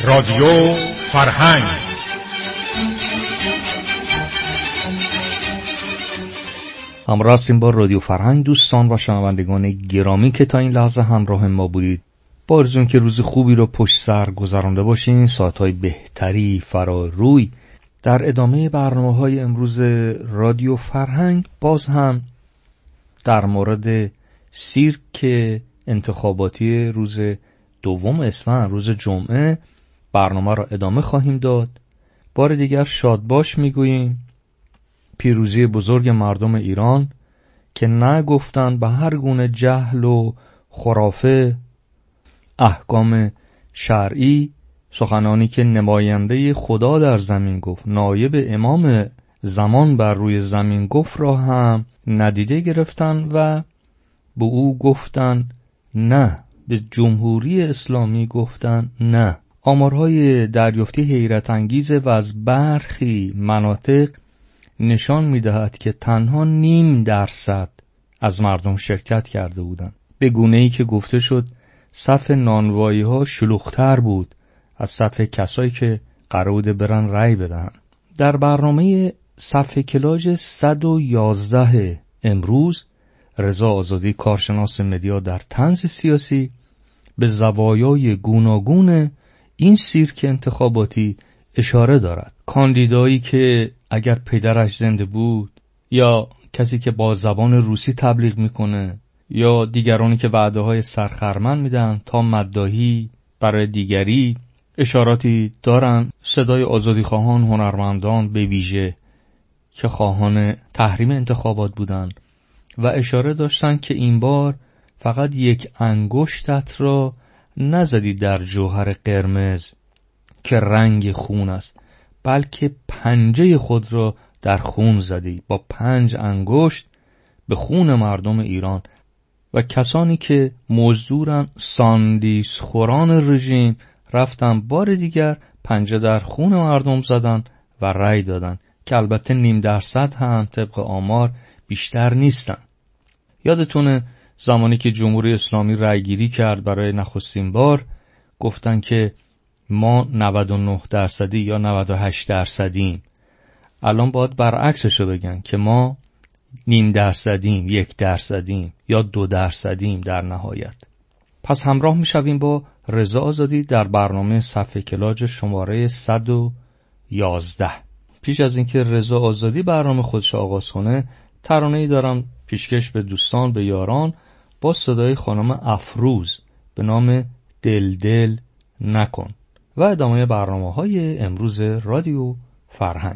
رادیو فرهنگ. همراه هستیم با رادیو فرهنگ دوستان و شنوندگان گرامی که تا این لحظه همراه ما بودید. با آرزویی که روز خوبی رو پشت سر گذرانده باشین، ساعت‌های بهتری فرا روی. در ادامه برنامه‌های امروز رادیو فرهنگ باز هم در مورد سیرک انتخاباتی روز 2 اسفند، روز جمعه، برنامه را ادامه خواهیم داد. بار دیگر شادباش میگوییم. پیروزی بزرگ مردم ایران که نگفتن به هر گونه جهل و خرافه احکام شرعی، سخنانی که نماینده خدا در زمین گفت، نایب امام زمان بر روی زمین گفت را هم ندیده گرفتن و به او گفتن نه، به جمهوری اسلامی گفتن نه. آمارهای دریافتی حیرت انگیز و از برخی مناطق نشان می‌دهد که تنها 0.5% از مردم شرکت کرده بودند، به گونه‌ای که گفته شد صف نانوایی‌ها شلوغ‌تر بود از صف کسایی که قرار بود برن رأی بدن. در برنامه صف کلاژ 111 امروز رضا آزادی، کارشناس مدیا، در طنز سیاسی به زوایای گوناگون این سیرک انتخاباتی اشاره دارد. کاندیدایی که اگر پدرش زنده بود، یا کسی که با زبان روسی تبلیغ میکنه، یا دیگرانی که وعده‌های سرخرمن میدن تا مداحی برای دیگری، اشاراتی دارن. صدای آزادیخواهان، هنرمندان به ویژه که خواهان تحریم انتخابات بودند و اشاره داشتن که این بار فقط یک انگشتت را نزدی در جوهر قرمز که رنگ خون است، بلکه پنجه خود را در خون زدی. با 5 انگشت به خون مردم ایران و کسانی که مزدورن، ساندیس خوران رژیم، رفتن بار دیگر پنجه در خون مردم زدن و رأی دادن که البته 0.5% هم طبق آمار بیشتر نیستن. یادتونه زمانی که جمهوری اسلامی رأیگیری کرد برای نخستین بار، گفتن که ما 99% یا 98%. الان باید برعکسشو بگن که ما 0.5%، 1% یا 2% در نهایت. پس همراه میشویم با رضا آزادی در برنامه صف کلاژ شماره 111. پیش از اینکه رضا آزادی برنامه خودش آغاز کنه، ترانه‌ای دارم پیشکش به دوستان، به یاران، با صدای خانم افروز به نام دل دل نکن و ادامه برنامه‌های امروز رادیو فرهنگ.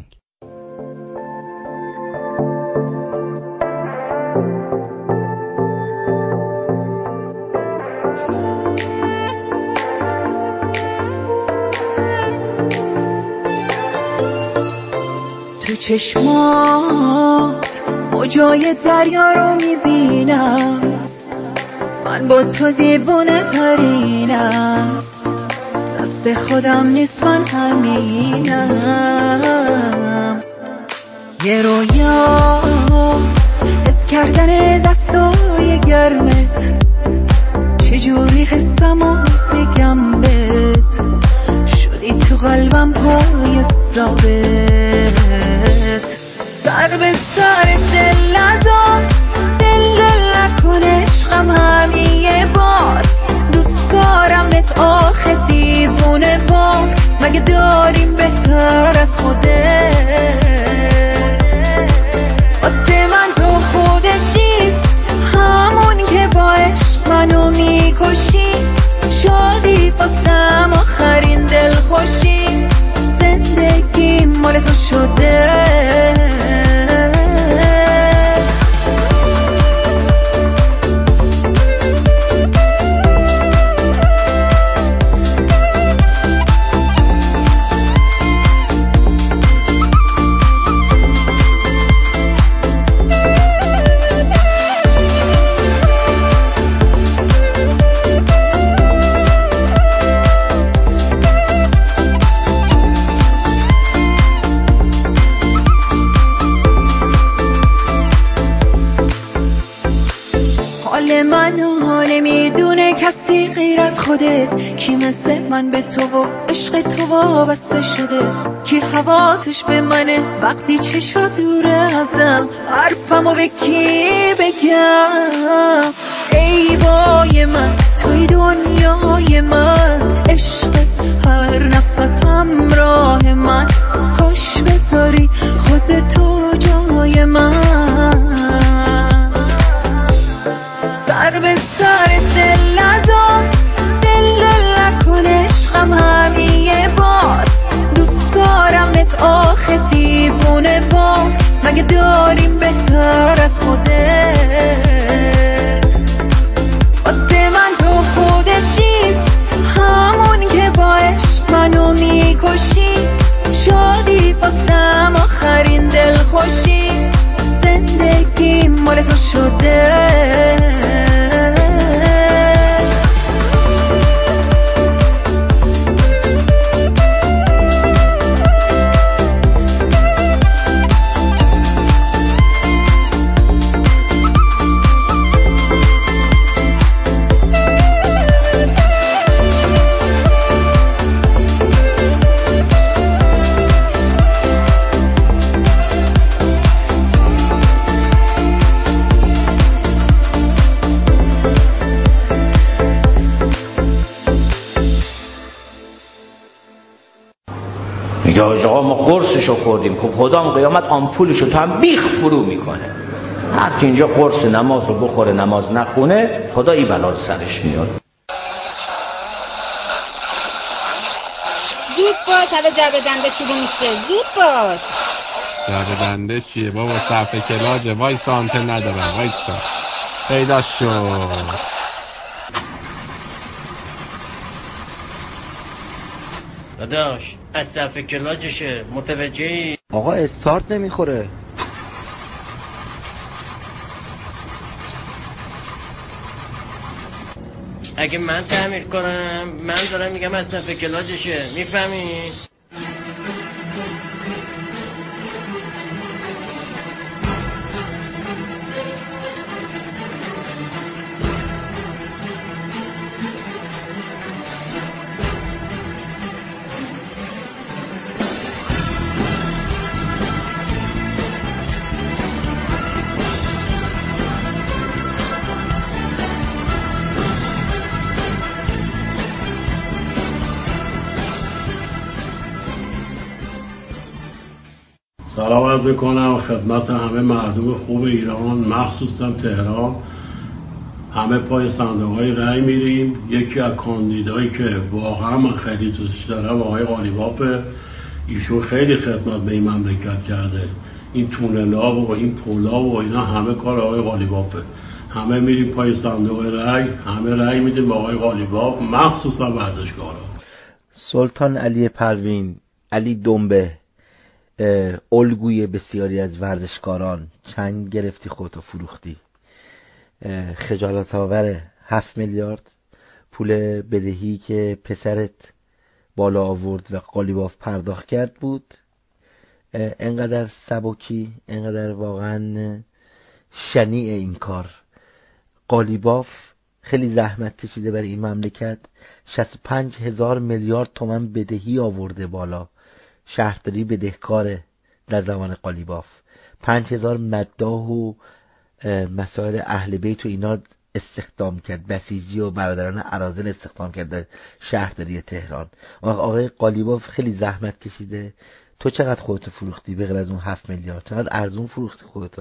تو چشمات موجای دریا رو میبینم، من با تو دیوونه ترینم، دست خودم نیست من همینم. یه رویاست حس کردن دستای گرمت، چجوری حسمو بگم بهت، شدی تو قلبم پای ثابت. سر به سر دل ندار، دل نکن عشقم همین یه بار، دوست دارمت آخه دیوونه بار، مگه داریم بهتر از خودت؟ واسه من تو خودشی، همون که با عشق منو میکشی، شادی واسم آخرین دل خوشی، زندگی مال تو شده. از خودت، کی مثل من به تو و عشق تو وابسته شده، کی حواسش به منه وقتی چشا دوره ازم، حرفمو به کی بگم؟ ای وای من توی دنیای من، عشق هر نفس همراه من، کاش بذاری خودتو جای من، سر به سر دل نزار، دل نکن عشقم همین یه بار، دوست دارمت آخه دیوونه با، مگه داریم بهتر از خودت؟ واسه من تو خودشی، همون که با عشق منو میکشی، شادی واسم آخرین دل خوشی، زندگی مال تو شده. یا آقا ما قرصشو خوردیم، خب خدا هم قیامت آمپولشو تو هم بیخ فرو میکنه. هر که اینجا قرص نماز رو بخوره نماز نخونه، خدا این بلا رو سرش میاد. زود باش، حالا جعبه دنده شروع میشه، زود باش. جعبه دنده چیه بابا؟ صفحه کلاجه، وایسا آنتن ندارم، وایسا پیدا شد. داداش از صفحه کلاجشه، متوجهی؟ آقا استارت نمیخوره. اگه من تعمیر کنم، من دارم میگم از صفحه کلاجشه، میفهمی؟ سلام عرض میکنم خدمت همه مردم خوب ایران، مخصوصا تهران. همه پای صندوق‌های رأی میریم. یکی از کاندیدایی که واقعا من خیلی دوستش دارم آقای قالیبافه. ایشون خیلی خدمت به این مملکت کرده، این تونل‌ها و این پل‌ها و اینا همه کار آقای قالیبافه. همه میریم پای صندوق رأی، همه رأی میدیم به آقای قالیباف، مخصوصا ورزشکارا. سلطان علی پروین، علی دنبه، الگوی بسیاری از ورزشکاران، چند گرفتی خودتو فروختی. خجالت آور 7 میلیارد پول بدهی که پسرت بالا آورد و قالیباف پرداخت کرد بود. انقدر سبکی، انقدر واقعا شنیع این کار. قالیباف خیلی زحمت کشیده برای این مملکت، 65,000 میلیارد تومان بدهی آورده بالا. شهرداری بدهکاره در زمان قالیباف. 5,000 مداح و مسائل اهل بیت و اینا استخدام کرد، بسیجی و برادران اراذل استخدام کرد در شهرداری تهران. آقای قالیباف خیلی زحمت کشیده. تو چقدر خودتو فروختی به غیر از اون 7 میلیارد؟ چقدر ارزون فروختی خودتو؟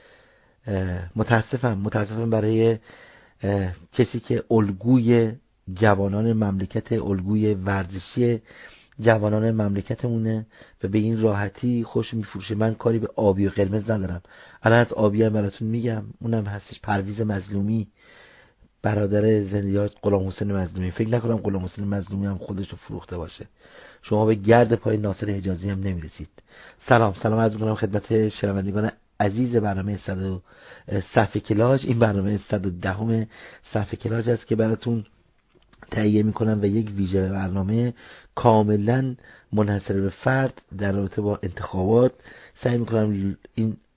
متاسفم برای کسی که الگوی جوانان مملکت، الگوی ورزشی جوانان مملکتمونه و به این راحتی خوش میفروشه. من کاری به آبی و قرمز ندارم. الان از آبی هم براتون میگم، اونم هستش پرویز مظلومی، برادر زندیات غلام حسین مظلومی. فکر نکنم غلام حسین مظلومی هم خودشو فروخته باشه. شما به گرد پای ناصر حجازی هم نمیرسید. سلام عرض می‌کنم خدمت شنوندگان عزیز برنامه صفحه کلاج. این برنامه 110 صفحه کلاج است که براتون تهیه میکنم و یک ویژه برنامه کاملا منحصر به فرد در رابطه با انتخابات. سعی میکنم این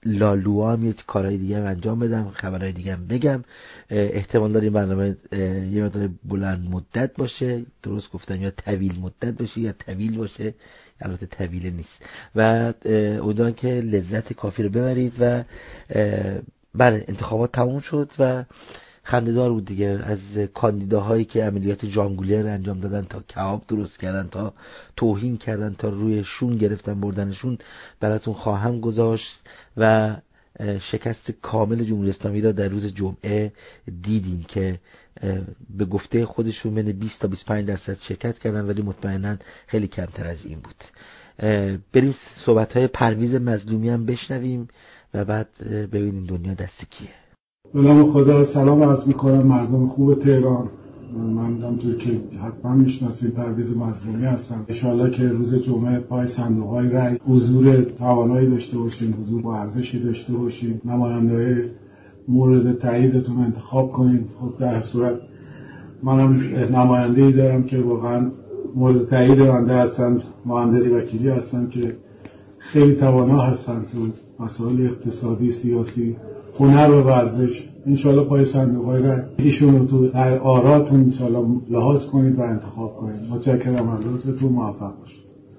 لالوها هم یه کارهای دیگه هم انجام بدم، خبرهای دیگه هم بگم. احتمال داره این برنامه یه مقدار بلند مدت باشه، درست گفتم، یا طویل مدت باشه یا طویل باشه، البته طویل نیست. و امیدوارم که لذت کافی رو ببرید. و بله، انتخابات تموم شد و خنده‌دار بود دیگه. از کاندیداهایی که عملیات ژانگولر انجام دادن، تا کباب درست کردن، تا توهین کردن، تا روی شون گرفتن بردنشون، براتون خواهم گذاشت. و شکست کامل جمهوری اسلامی را در روز جمعه دیدیم که به گفته خودشون بین 20 تا 25% شرکت کردن، ولی مطمئناً خیلی کمتر از این بود. بریم صحبت‌های پرویز مظلومی هم بشنویم و بعد ببینیم دنیا دست کیه. به نام خدا سلام عرض می‌کنم مردم خوب تهران. من همونطور که حتما میشناسید پرویز مظلومی هستم. ان شاءالله که روز جمعه پای صندوق‌های رای حضور توانایی داشته باشیم، حضور با ارزشی داشته باشیم، نماینده‌های مورد تاییدتون انتخاب کنید. خب در صورت منم نماینده‌ای دارم که واقعا مورد تایید بنده هستن، مهندس وکیلی هستن که خیلی توانا هستن تو مسائل اقتصادی، سیاسی، هنر و ورزش. انشالله پای صندوق‌های رای ایشون رو تو آراتون انشالله لحاظ کنید و انتخاب کنید. متشکرم از لطفتون، موفق باشید.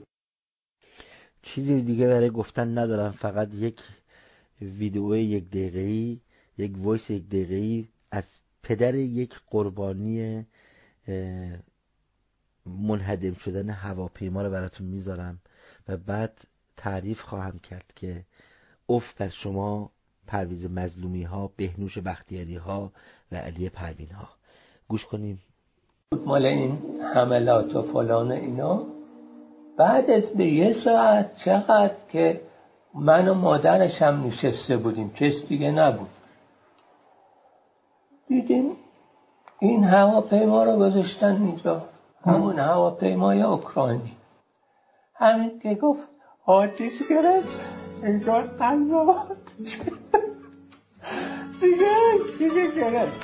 چیزی دیگه برای گفتن ندارم، فقط یک ویدئو 1 دقیقه‌ای، یک وایس 1 دقیقه‌ای از پدر یک قربانی منهدم شدن هواپیما رو براتون میذارم و بعد تعریف خواهم کرد که اف بر شما پرویز مظلومی ها، بهنوش بختیاری ها و علی پروین ها. گوش کنیم. مال این حملات و فلان اینا بعد از 1 ساعت چقدر که من و مادرش هم نشسته بودیم، کس دیگه نبود، دیدیم این هواپیما رو گذاشتن اینجا، همون هواپیمای اوکراینی. همین که گفت آتیش گرفت اینجا قلب آتیش گرفت دیگه گرفت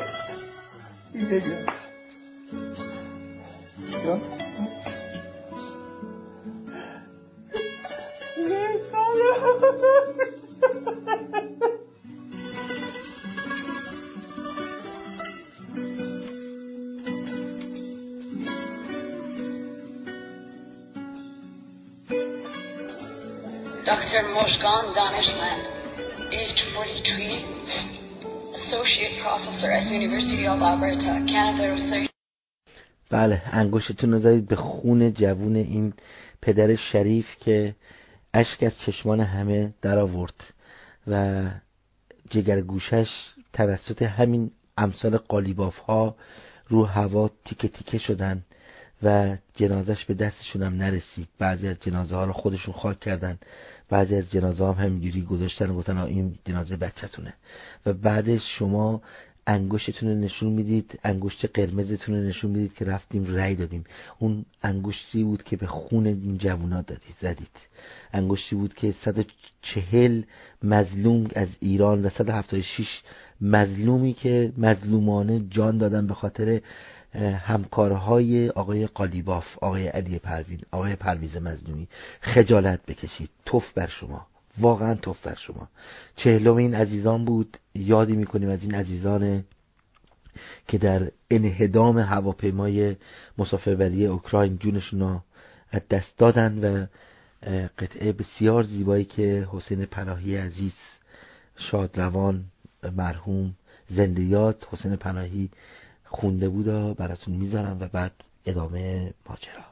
Dr. Moshgan Danishmand, age 43, Associate Professor at University of Alberta, Canada Research. بله، انگشتتون رو زدید به خون جوون این پدر شریف که اشک از چشمان همه در آورد و جگرگوشش توسط همین امثال قالیباف ها رو هوا تیکه تیکه شدن و جنازش به دستشون هم نرسید. بعضی از جنازه ها رو خودشون خاک کردن، بعضی از جنازه ها هم همینجوری گذاشتن و گفتن این جنازه بچه‌تونه. و بعدش شما انگشتتون رو نشون میدید، انگشت قرمزتون رو نشون میدید که رفتیم رأی دادیم. اون انگشتی بود که به خون این جوونا زدید. انگشتی بود که 140 مظلوم از ایران و 176 مظلومی که مظلومانه جان دادن به خاطر همکارهای آقای قالیباف، آقای علی پروین، آقای پرویز مظلومی خجالت بکشید. توف بر شما، واقعا توف بر شما. 40 این عزیزان بود. یادی میکنیم از این عزیزان که در انهدام هواپیمای مسافربری اوکراین جونشون رو از دست دادن و قطعه بسیار زیبایی که حسین پناهی عزیز شادروان مرحوم زنده یاد حسین پناهی خونده بود براتون میذارم و بعد ادامه ماجرا.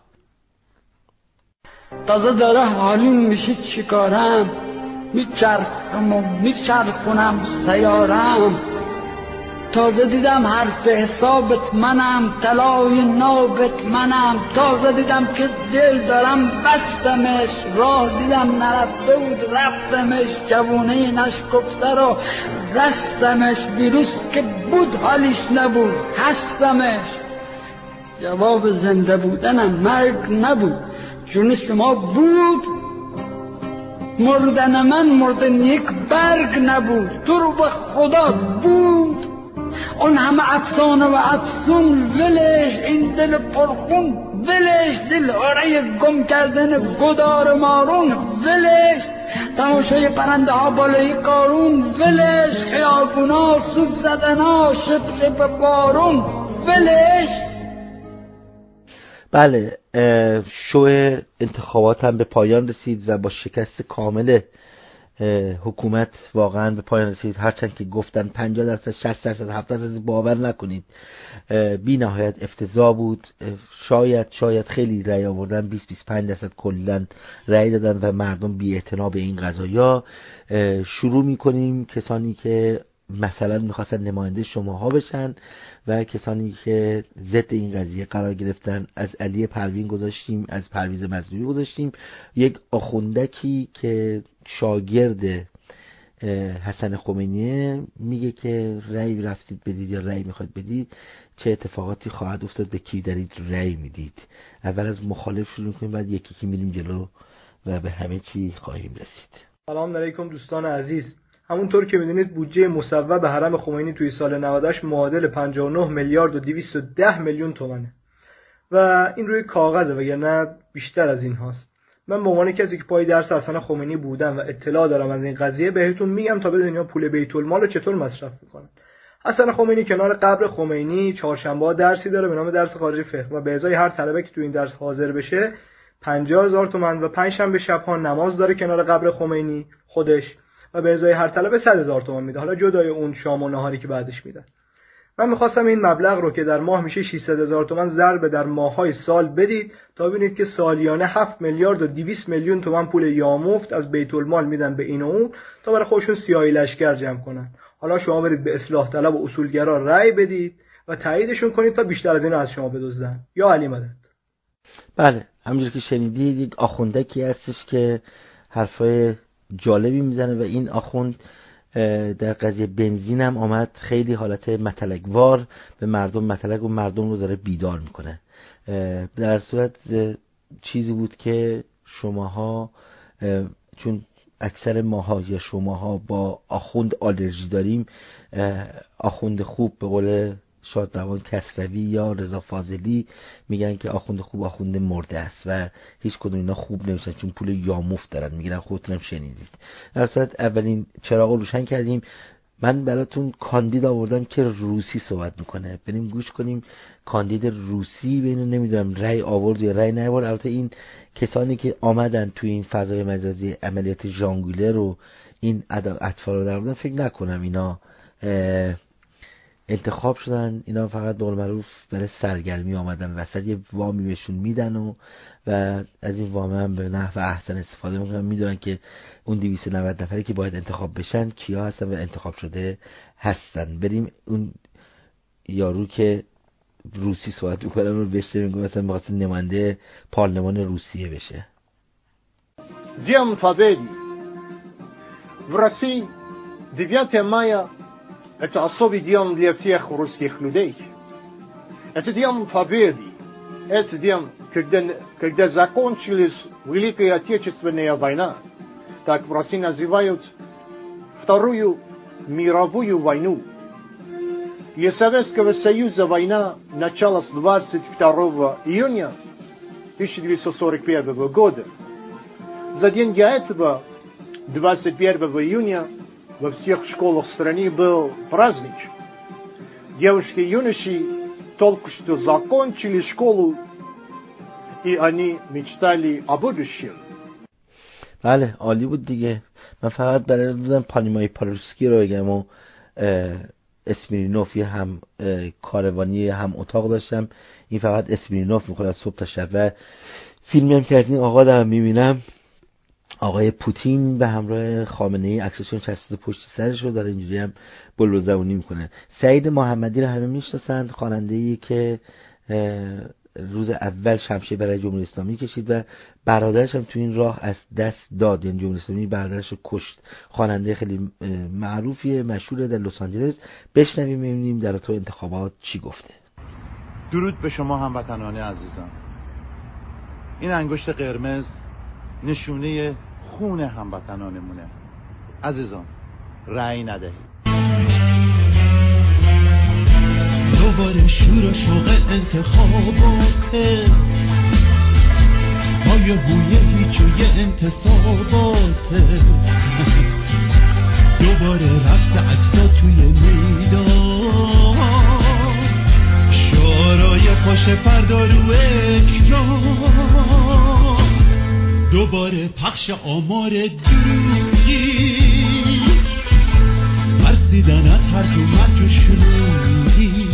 تازه داره حالیم میشه چیکارم، میچرخم و میچرخونم سیارم. تازه دیدم حرف حسابت منم، طلای نابت منم. تازه دیدم که دل دارم بستمش، راه دیدم نرفته بود رفتمش. جوونه نشکفته رو رستمش، دیروز که بود حالیش نبود هستمش. جواب زنده بودنم مرگ نبود، چون شما بود مردن من مردن یک برگ نبود. تو رو به خدا بود اون همه افسانه و افسون ولش، این دل پرخون ولش، دل آره گم کردن گدار مارون ولش. تماشای پرنده ها بالای قارون ولش، خیابونا سوب زدنا شب به بارون ولش. بله، شو انتخابات هم به پایان رسید و با شکست کامل حکومت واقعا به پایان رسید. هرچند که گفتن 50%، 60%، 70% باور نکنید، بی نهایت افتضاح بود. شاید خیلی رأی آوردن، 20-25% کلا رأی دادن و مردم بی اعتنا به این قضایا. شروع میکنیم کسانی که مثلا میخواستن نماینده شماها بشن و کسانی که ضد این قضیه قرار گرفتن. از علی پروین گذاشتیم، از پرویز مظلومی گذاشتیم، یک آخوندکی که شاگرد حسن خمینی میگه که رأی رفتید بدید یا رأی میخواد بدید، چه اتفاقاتی خواهد افتاد، به کی دارید رأی میدید. اول از مخالف شروع کنیم، بعد یکی که میریم جلو و به همه چی خواهیم رسید. سلام علیکم دوستان عزیز. همونطور که میدونید بودجه مصوب به حرم خمینی توی سال 98 معادل 59 میلیارد و 210 میلیون تومانه و این روی کاغذه وگرنه بیشتر از این هاست. من به عنوان کسی که پای درس حسن خمینی بودم و اطلاع دارم از این قضیه بهتون میگم تا بدونید پول بیت المال رو چطور مصرف میکنن. حسن خمینی کنار قبر خمینی چهارشنبه درسی داره به نام درس خارجی فقه و به ازای هر طلبه که تو این درس حاضر بشه 50,000 تومان و پنجشنبه شب‌ها نماز داره کنار قبر خمینی خودش و به ازای هر طلبه 100,000 تومان میده، حالا جدای اون شام و نهاری که بعدش میدن. من میخواستم این مبلغ رو که در ماه میشه 600,000 تومان ضرب در ماه‌های سال بدید تا ببینید که سالیانه 7 میلیارد و 200 میلیون تومان پول یامفت از بیت المال میدن به این و اون تا برای خودشون سیاهی لشکر جمع کنن. حالا شما برید به اصلاح طلب و اصولگرا رأی بدید و تاییدشون کنید تا بیشتر از اینو از شما بدزدن. یا علی مدد. بله، همونجوری که شنیدید یک آخوندکی هستش که حرفای جالبی میزنه و این آخوند در قضیه بنزین هم آمد خیلی حالت متلکوار به مردم متلک و مردم رو داره بیدار میکنه. در صورت چیزی بود که شماها چون اکثر ماها یا شماها با آخوند آلرژی داریم، آخوند خوب به قول شادروان کسروی یا رضا فاضلی میگن که آخوند خوب آخوند مرده است و هیچ کدوم اینا خوب نمیشن چون پول یامفت دارن میگیرن. خودتونم شنیدید. در صورت اولین چراغ رو روشن کردیم. من براتون کاندید آوردم که روسی صحبت میکنه، بریم گوش کنیم. کاندید روسی بینو نمیدونم رأی آورد یا رأی نیاورد. البته این کسانی که آمدن توی این فضای مجازی عملیات ژانگوله رو این اطفال رو در آوردن، فکر نکنم اینا انتخاب شدن. اینا فقط به قول معروف برای سرگرمی آمدن وسط، یه وامی بهشون میدن و از این وام هم به نحو احسن استفاده میکنن. میدونن که اون 290 نفری که باید انتخاب بشن کیا هستن و انتخاب شده هستن. بریم اون یارو که روسی صحبت میکنن رو بشنویم، مثلا می‌خواد نماینده پارلمان روسیه بشه. День Победы. В России 9 мая это особый день для всех русских людей. Это день Победы. Это день, когда закончилась Великая Отечественная война. Так в России называют Вторую мировую войну. Для Советского Союза война началась 22 июня 1941 года. За день до этого, 21 июня, во всех школах страны был праздник. Девушки и юноши только что закончили школу, и они мечтали о будущем. بله، عالی بود دیگه. من فقط برای روزم پانیمای پاروسکی رو بگم و اسمیرینوف هم کاروانی هم اتاق داشتم. این فقط اسمیرینوف میخواد از صبح تا شب و فیلمی هم که از این آقا دارم میبینم، آقای پوتین به همراه خامنه ای عکسشون چسبیده پشت سرش رو داره اینجوری هم بلوزونی میکنه. سعید محمدی رو همه میشناسند، خواننده‌ای که روز اول شمشیر برای جمهوری اسلامی کشید و برادرش هم تو این راه از دست داد، یعنی جمهوری اسلامی برادرش رو کشت. خواننده خیلی معروفیه، مشهوره در لس آنجلس. بشنویم ببینیم در تو انتخابات چی گفته. درود به شما هموطنان عزیزم. این انگشت قرمز نشونه خون هموطنانمونه. عزیزان، رأی ندهید. دوباره شور و شوق انتخاباته، با توی هویه هیچ و یه انتصاباته دوباره رفت عکسا توی میدان شعارای خوش پردا رو اکران دوباره پخش آمار دروغی ترسیدن از هر جو مرج و شروعی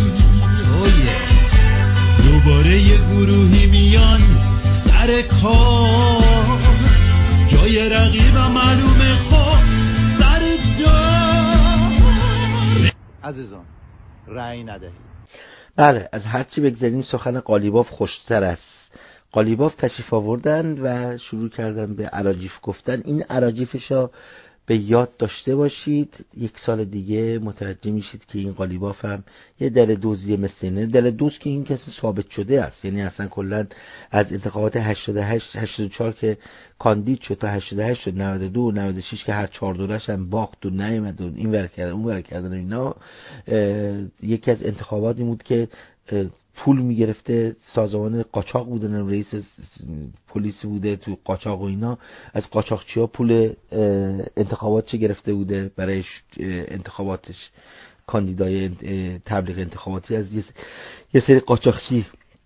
دوباره یه گروهی میان سر کار جای رقیبم معلومه خب سر جار. عزیزان رأی ندهید. بله از هرچی بگذاریم سخن قالیباف خوشتر است. قالیباف تشریف آوردن و شروع کردن به اراجیف گفتن. این اراجیفشا به یاد داشته باشید. یک سال دیگه متوجه میشید که این قالیباف هم یه دل دوزیه مثل اینه. دل دوز که این کسی ثابت شده است، یعنی اصلا کلا از انتخابات 88 84 که کاندید شد تا 88 شد 92 96 که هر 4 دورش هم باخت و نیامد و این ور کردن اون ور کردن اینا، یکی از انتخاباتی بود که پول میگرفته، سازمان قاچاق بودن، رئیس پلیس بوده تو قاچاق و اینا، از قاچاقچی‌ها پول انتخابات چه گرفته بوده برای انتخاباتش، کاندیدای تبلیغ انتخاباتی از یه سری قاچاقچی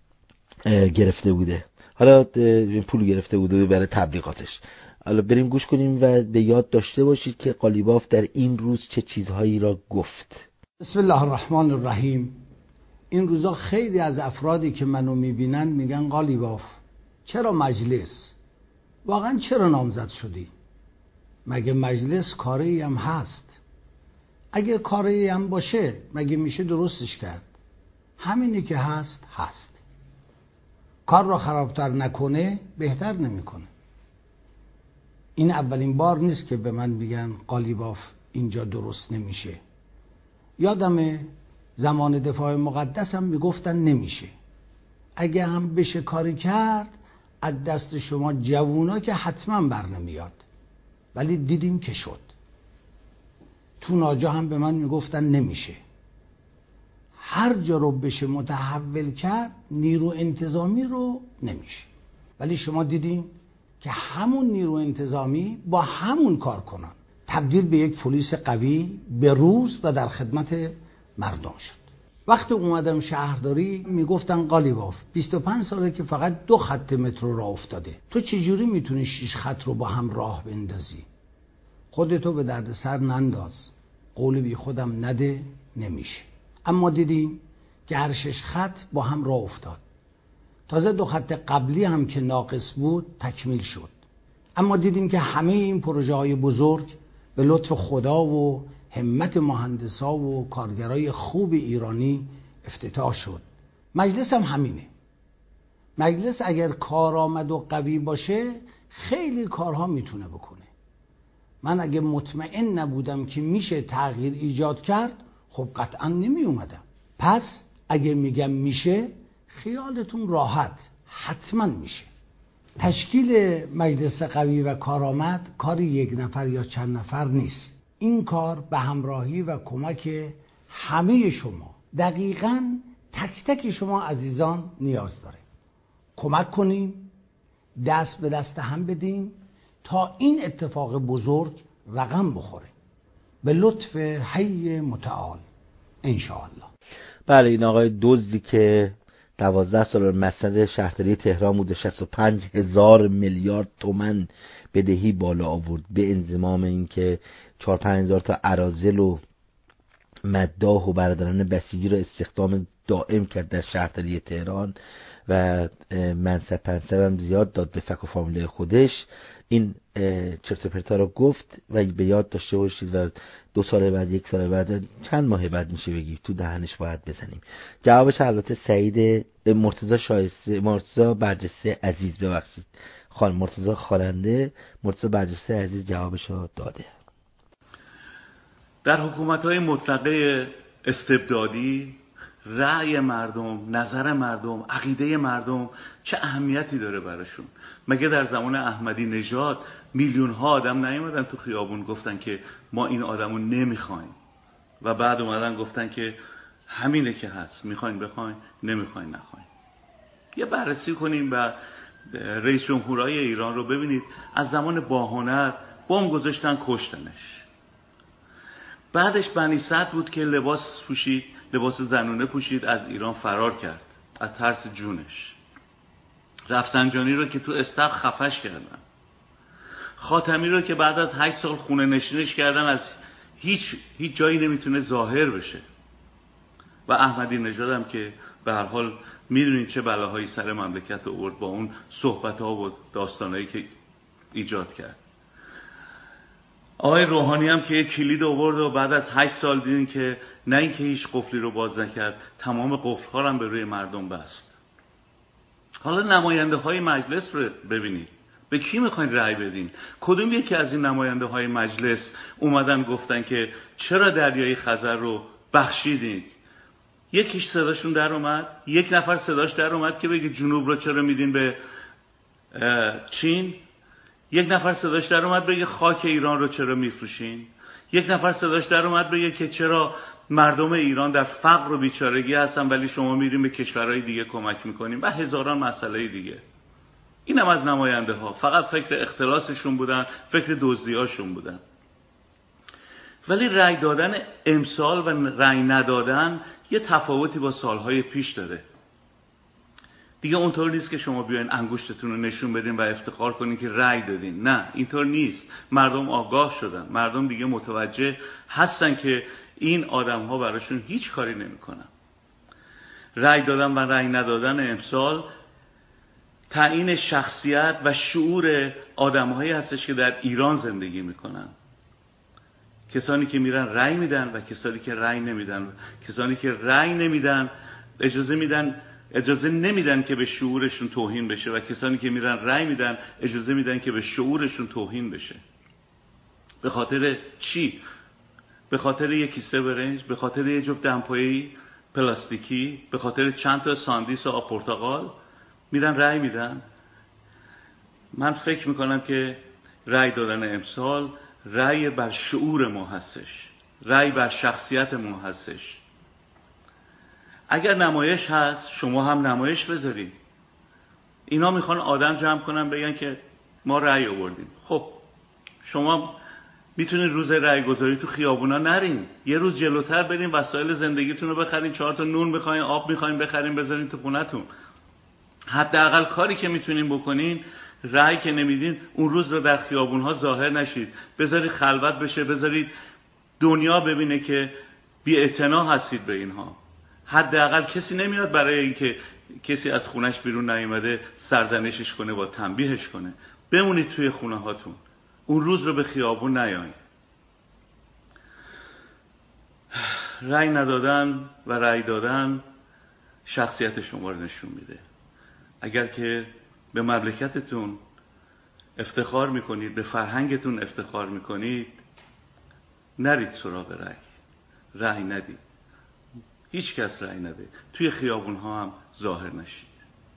گرفته بوده، حالا پول گرفته بوده برای تبلیغاتش. حالا بریم گوش کنیم و به یاد داشته باشید که قالیباف در این روز چه چیزهایی را گفت. بسم الله الرحمن الرحیم. این روزا خیلی از افرادی که منو میبینن میگن قالیباف چرا مجلس؟ واقعا چرا نامزد شدی؟ مگه مجلس کاری هم هست؟ اگر کاری هم باشه مگه میشه درستش کرد؟ همینی که هست هست. کار را خرابتر نکنه بهتر نمیکنه. این اولین بار نیست که به من میگن قالیباف اینجا درست نمیشه. یادمه زمان دفاع مقدس هم میگفتن نمیشه. اگه هم بشه کاری کرد از دست شما جوونا که حتما بر نمیاد. ولی دیدیم که شد. تو ناجا هم به من میگفتن نمیشه. هر جا رو بشه متحول کرد نیرو انتظامی رو نمیشه. ولی شما دیدیم که همون نیرو انتظامی با همون کار کنن تبدیل به یک پلیس قوی به روز و در خدمت مردم شد. وقتی اومدم شهرداری میگفتن قالیباف 25 ساله که فقط 2 خط مترو راه افتاده، تو چجوری میتونی 6 خط رو با هم راه بندازی؟ خودتو به درد سر ننداز، قول بی خودم نده، نمیشه. اما دیدیم که هر 6 خط با هم راه افتاد. تازه 2 خط قبلی هم که ناقص بود تکمیل شد. اما دیدیم که همه این پروژه های بزرگ به لطف خدا و همت مهندسا و کارگرای خوب ایرانی افتتاح شد. مجلس هم همینه. مجلس اگر کارآمد و قوی باشه خیلی کارها میتونه بکنه. من اگه مطمئن نبودم که میشه تغییر ایجاد کرد خب قطعا نمی اومدم. پس اگه میگم میشه خیالتون راحت، حتما میشه. تشکیل مجلس قوی و کارآمد کار یک نفر یا چند نفر نیست. این کار به همراهی و کمک همه شما، دقیقاً تک تک شما عزیزان نیاز داره. کمک کنیم، دست به دست هم بدیم تا این اتفاق بزرگ رقم بخوره. به لطف حی متعال انشاءالله. بله این آقای دزدی که 12 سال مسند شهرداری تهران بوده، 65,000 میلیارد تومان بدهی بالا آورد به انضمام این که 4-5 هزار تا اراذل و مداح و برادران بسیجی را استخدام دائم کرد در شهرداری تهران و منصب پنصب هم زیاد داد به فک و فامیله خودش. این چرت و پرتا رو گفت و به یاد داشته باشید و 2 سال بعد 1 سال بعد چند ماه بعد میشه بگی تو دهنش باید بزنیم. جوابش البته سعید مرتضی شایسته، مرتضی برجسته عزیز، ببخشید خانم مرتضی خواننده، مرتضی برجسته عزیز جوابش رو داده. در حکومت‌های مطلقه استبدادی رأی مردم، نظر مردم، عقیده مردم چه اهمیتی داره براشون؟ مگه در زمان احمدی نژاد میلیون‌ها آدم نیومدن تو خیابون گفتن که ما این آدمو نمیخوایم و بعد اومدن گفتن که همینه که هست، میخواین بخواین، نمیخواین نخواین. یه بررسی کنیم و رئیس جمهورهای ایران رو ببینید، از زمان باهنر بمب گذاشتن کشتنش. بعدش بنی صدر بود که لباس پوشید، لباس زنونه پوشید، از ایران فرار کرد از ترس جونش. رفسنجانی رو که تو استخر خفش کردن. خاتمی رو که بعد از 8 سال خونه نشینش کردن، از هیچ جایی نمیتونه ظاهر بشه. و احمدی نژاد هم که به هر حال میدونین چه بلاهایی سر مملکت آورد با اون صحبت‌ها و داستانایی که ایجاد کرد. آقای روحانی هم که یک کلید آورد و بعد از 8 سال دیدین که نه اینکه هیچ قفلی رو باز نکرد، تمام قفل‌ها رو هم به روی مردم بست. حالا نماینده های مجلس رو ببینید، به کی میخواین رأی بدین؟ کدوم یکی از این نماینده های مجلس اومدن گفتن که چرا دریای خزر رو بخشیدین؟ یکیش صداشون در اومد؟ یک نفر صداش در اومد که بگه جنوب رو چرا میدین به چین؟ یک نفر صداش در اومد بگه خاک ایران رو چرا میفروشین؟ یک نفر صداش در اومد بگه که چرا مردم ایران در فقر و بیچارگی هستن ولی شما میرین به کشورهای دیگه کمک میکنین و هزاران مسئله دیگه. اینم از نماینده ها فقط فکر اختلاسشون بودن، فکر دزدیاشون بودن. ولی رأی دادن امسال و رأی ندادن یه تفاوتی با سالهای پیش داره. دیگه اونطور نیست که شما بیاین انگشتتون رو نشون بدین و افتخار کنین که رأی دادین. نه، اینطور نیست. مردم آگاه شدن. مردم دیگه متوجه هستن که این آدم‌ها براشون هیچ کاری نمی‌کنن. رأی دادن و رأی ندادن امسال تعیین شخصیت و شعور آدم‌هایی هستش که در ایران زندگی می‌کنن. کسانی که میرن رأی میدن و کسانی که رأی نمیدن. کسانی که رأی نمیدن اجازه نمیدن که به شعورشون توهین بشه و کسانی که میرن رأی میدن اجازه میدن که به شعورشون توهین بشه. به خاطر چی؟ به خاطر یک کیسه برنج، به خاطر یک جفت دمپایی پلاستیکی، به خاطر چند تا ساندویچ آب پرتقال میرن رأی میدن. من فکر میکنم که رأی دادن امسال رأی بر شعور ما هستش، رأی بر شخصیت ما هستش. اگر نمایش هست شما هم نمایش بذارید. اینا میخوان آدم جمع کنن بگن که ما رأی آوردیم. خب شما میتونید روز رأی گذاری تو خیابونا نرین، یه روز جلوتر برین وسایل زندگیتون رو بخرین، 4 تا نون بخواین، آب میخواین بخرین بذارین تو خونتون. حداقل کاری که میتونین بکنین، رأی که نمیدین اون روز رو در خیابونها ظاهر نشید، بذارید خلوت بشه، بذارید دنیا ببینه که بی‌اعتنا هستید به اینها. حداقل کسی نمیاد برای اینکه کسی از خونش بیرون نیومده سرزنشش کنه و تنبیهش کنه. بمونید توی خونه هاتون، اون روز رو به خیابون نیاین. رأی ندادن و رأی دادن شخصیت شما رو نشون میده. اگر که به مملکتتون افتخار میکنید، به فرهنگتون افتخار میکنید، نرید سراغ رأی ندید. هیچ کس رأی نده. توی خیابون ها هم ظاهر نشید.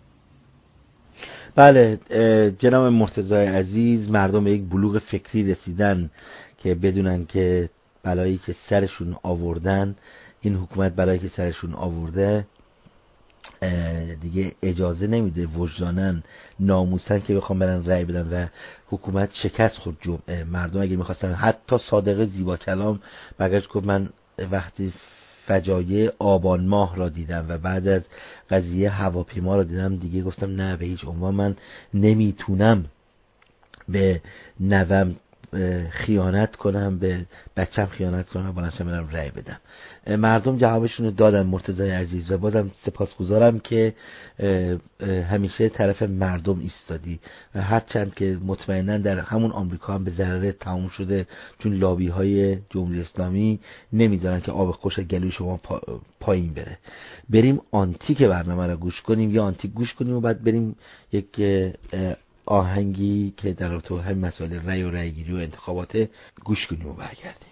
بله جناب مرتضی عزیز، مردم به یک بلوغ فکری رسیدن که بدونن که بلایی که سرشون آوردن، این حکومت بلایی که سرشون آورده دیگه اجازه نمیده وجدانن ناموسن که بخوام برن رأی بدن و حکومت شکست خود جمعه. مردم اگه میخواستن، حتی صادق زیبا کلام برگشت گفت من وقتی فجایع آبان ماه را دیدم و بعد از قضیه هواپیما را دیدم دیگه گفتم نه، به هیچ عنوان من نمیتونم به نوم خیانت کنم، به بچم خیانت کنم و بلنشم برم رأی بدم. مردم جوابشون رو دادن مرتضی عزیز و بازم سپاسگزارم که همیشه طرف مردم ایستادی و هرچند که مطمئنا در همون آمریکا هم به ضرر تموم شده، چون لابی های جمهوری اسلامی نمیذارن که آب خوش گلوی شما پایین بره. بریم آنتیک برنامه رو گوش کنیم، یا آنتیک گوش کنیم و بعد بریم یک آهنگی که در رابطه با همین مسائل رأی و رأیگیری و انتخابات گوش کنیم و برگردیم.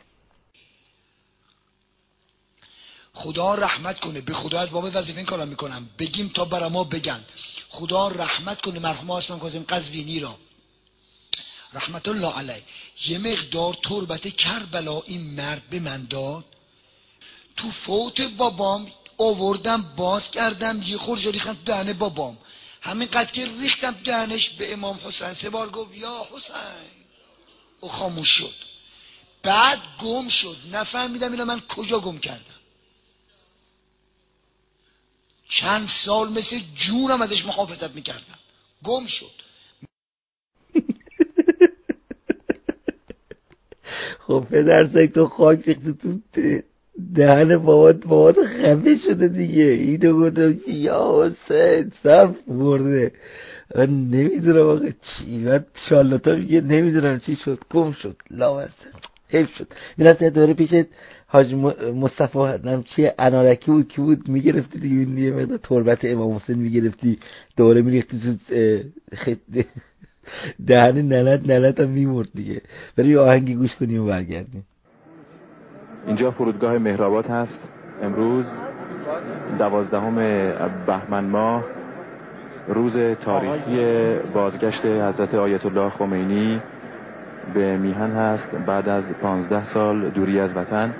خدا رحمت کنه، به خدا از باب وظیفه این کارا میکنم، بگیم تا برا ما بگن. خدا رحمت کنه مرحوم حسن کاظم قزوینی را رحمت الله علیه. یه مقدار تربت کربلا این مرد به من داد. تو فوت بابام آوردم باز کردم، یه خورجه ریختم تو دهن بابام. همینقدر که ریختم دهنش به امام حسین 3 بار گفت یا حسین، او خاموش شد. بعد گم شد، نفهمیدم اینو من کجا گم کردم. چند سال مثل جونم ازش محافظت میکردم، گم شد. خب پدرسک تو خاک ریختی تو دهن بابات خفه شده دیگه. اینو گفتم یا حسین صف برده. من نمیدونم آقا چی، بعد شالتا میگه نمیدونم چی شد، گم شد. لاورسه حیف شد. میرفت دوره پیش حاج مصطفی چی انارکی بود کی بود میگرفتی دیگه، مقدار تربت امام حسین میگرفتی دوره میریختی تو دهن نلت هم میمرد دیگه. بریم آهنگی گوش کنیم و برگردیم. اینجا فرودگاه مهرآباد هست. امروز 12 بهمن ماه، روز تاریخی بازگشت حضرت آیت الله خمینی به میهن هست بعد از 15 سال دوری از وطن.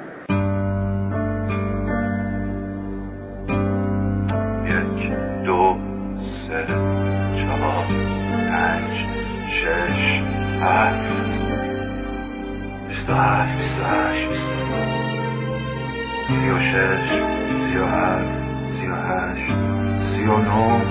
1 2 3 4 5 6 7 27 28 36 37 38 39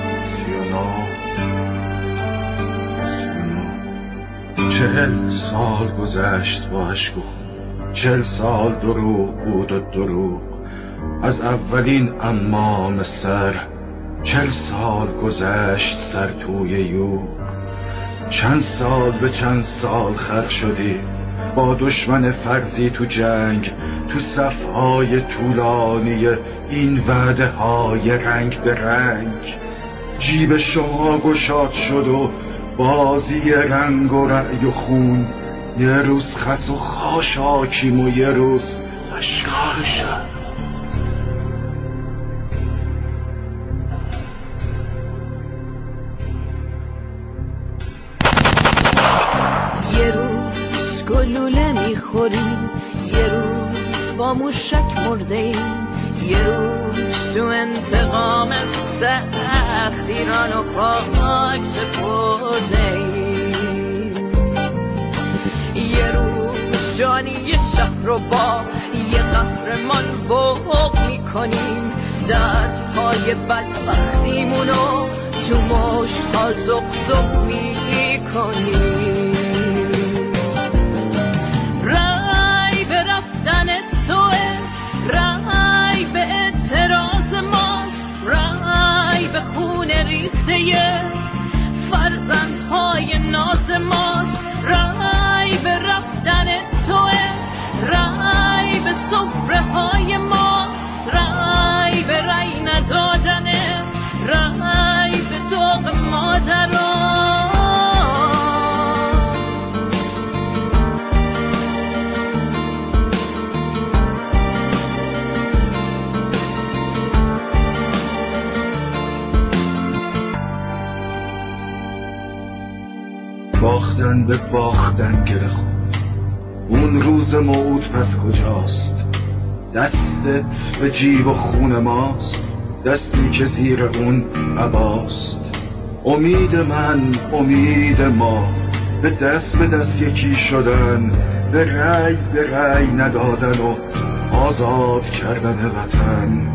40 سال گذشت با عشق و خون، 40 سال دروغ بود و دروغ از اولین امام سر. 40 سال گذشت سر توی یوغ، چند سال به چند سال خلق شدی با دشمن فرضی تو جنگ، تو صفهای طولانی این وعده های رنگ به رنگ. جیب شما گشاد شد و بازی رنگ و رأی و خون، یه روز خس و خاشاکیم و یه روز اشکال شد. یه روز گلوله میخوریم، یه روز با موشک مردیم، یه روز تو انتقام سخت ایران و خاک سپردیم، یه روز جانی شهر رو با یه قهرمان بوق میکنیم، دردهای بدبختیمونو تو مشت‌ها زق میکنیم. رای به رفتن توه، رای به اعتراض ماست، رای به خون ریخته فرزندهای ناز ماست، رای به رفتن توه، رای به سفره های ماست، رای به رای ندادنه، رای به ذوق مادران. باختن به باختن گره خورد، اون روز موعود پس کجاست؟ دستت به جیب و خون ماست، دستی که زیر اون عباست. امید من، امید ما، به دست یکی شدن، به رأی ندادن و آزاد کردن وطن.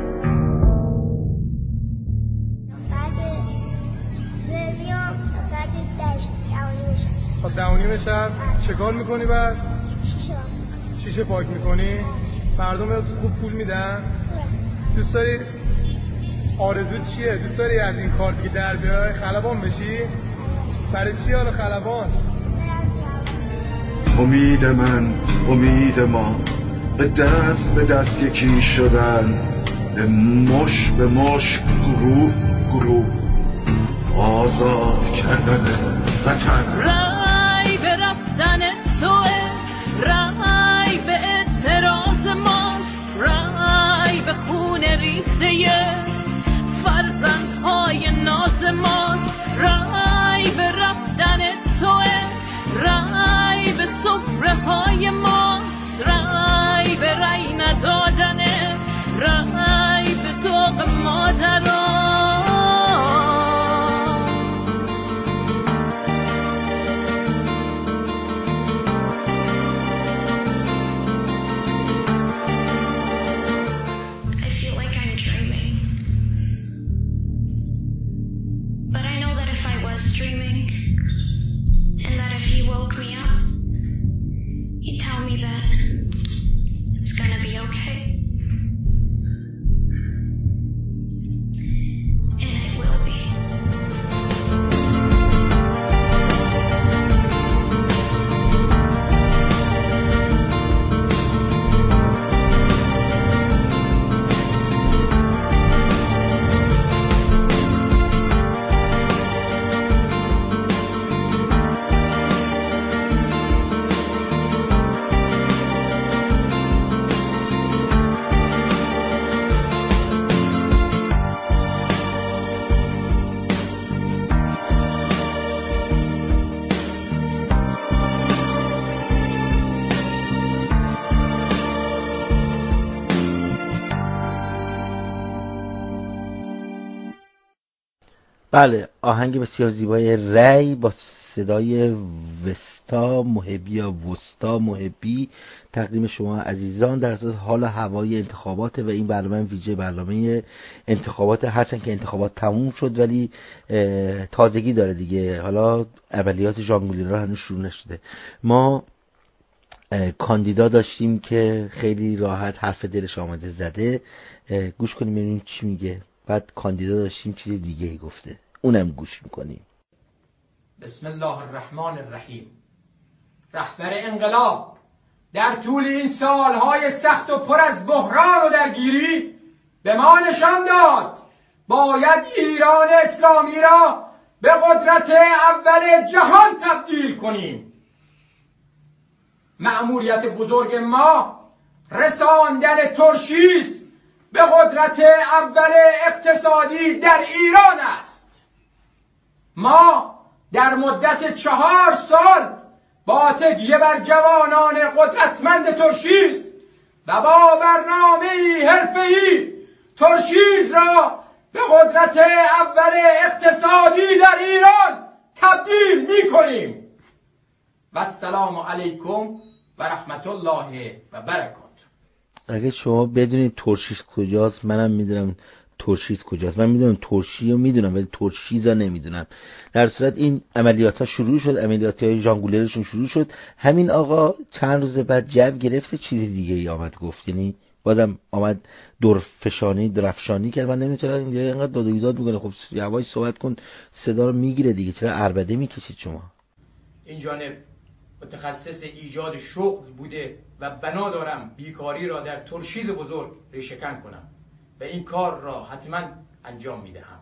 خب 10:30 شب چه کار میکنی بعد؟ شیشه پاک میکنی؟ مردم بهت خوب پول میدن؟ دوست داری آرزو چیه؟ دوست داری از این کار دیگه در بیای خلبان بشی؟ برای چی حالا خلبان؟ امید من، امید ما، به دست یکی شدن، به مش گروه آزاد کردن وطن. رای به رفتن توه، رای به اعتراض ماست، رای به خون ریخته فرزندهای ناز ماست، رای به رفتن توه، رای به سفره های ماست، رای به رای ندادنه، رای به ذوق مادران. بله، آهنگ بسیار زیبای ری با صدای وستا محبی یا وستا محبی تقدیم شما عزیزان در اساس حال هوای انتخابات و این برنامه ویژه برنامه انتخابات، هرچند که انتخابات تموم شد ولی تازگی داره دیگه، حالا عملیات ژانگلیرا رو هنوز شروع نشده. ما کاندیدا داشتیم که خیلی راحت حرف دلش آمده زده، گوش کنیم ببینیم چی میگه. بعد کاندیدا داشتیم چیز دیگه ای گفته، اونم گوش میکنیم. بسم الله الرحمن الرحیم. رهبر انقلاب در طول این سالهای سخت و پر از بحران و درگیری به ما نشان داد باید ایران اسلامی را به قدرت اول جهان تبدیل کنیم. مأموریت بزرگ ما رساندن ترشیست به قدرت اول اقتصادی در ایران است. ما در مدت 4 سال با تکیه بر جوانان قدرتمند ترشیز و با برنامه‌ای حرفه‌ای ترشیز را به قدرت اول اقتصادی در ایران تبدیل می‌کنیم. و السلام علیکم و رحمت الله و برکاته. اگه شما بدونید ترشیز کجاست، منم میدونم ترشیز کجاست. من میدونم ترشی رو میدونم ولی ترشیز رو نمیدونم. در صورت این عملیات ها شروع شد، عملیات های ژانگلیرشون شروع شد. همین آقا چند روز بعد جو گرفته چیز دیگه ای آمد گفت، یعنی بازم آمد درفشانی کرد. من نمیدونم چرا اینقدر داد و بیداد میکنه. خب یواش صحبت کن، صدا رو میگیره دیگه، چرا عربده میکشید شما؟ این جانب متخصص ایجاد شغل بوده و بنا دارم بیکاری را در ترشیز بزرگ ریشه‌کن کنم و این کار را حتما انجام میدهم.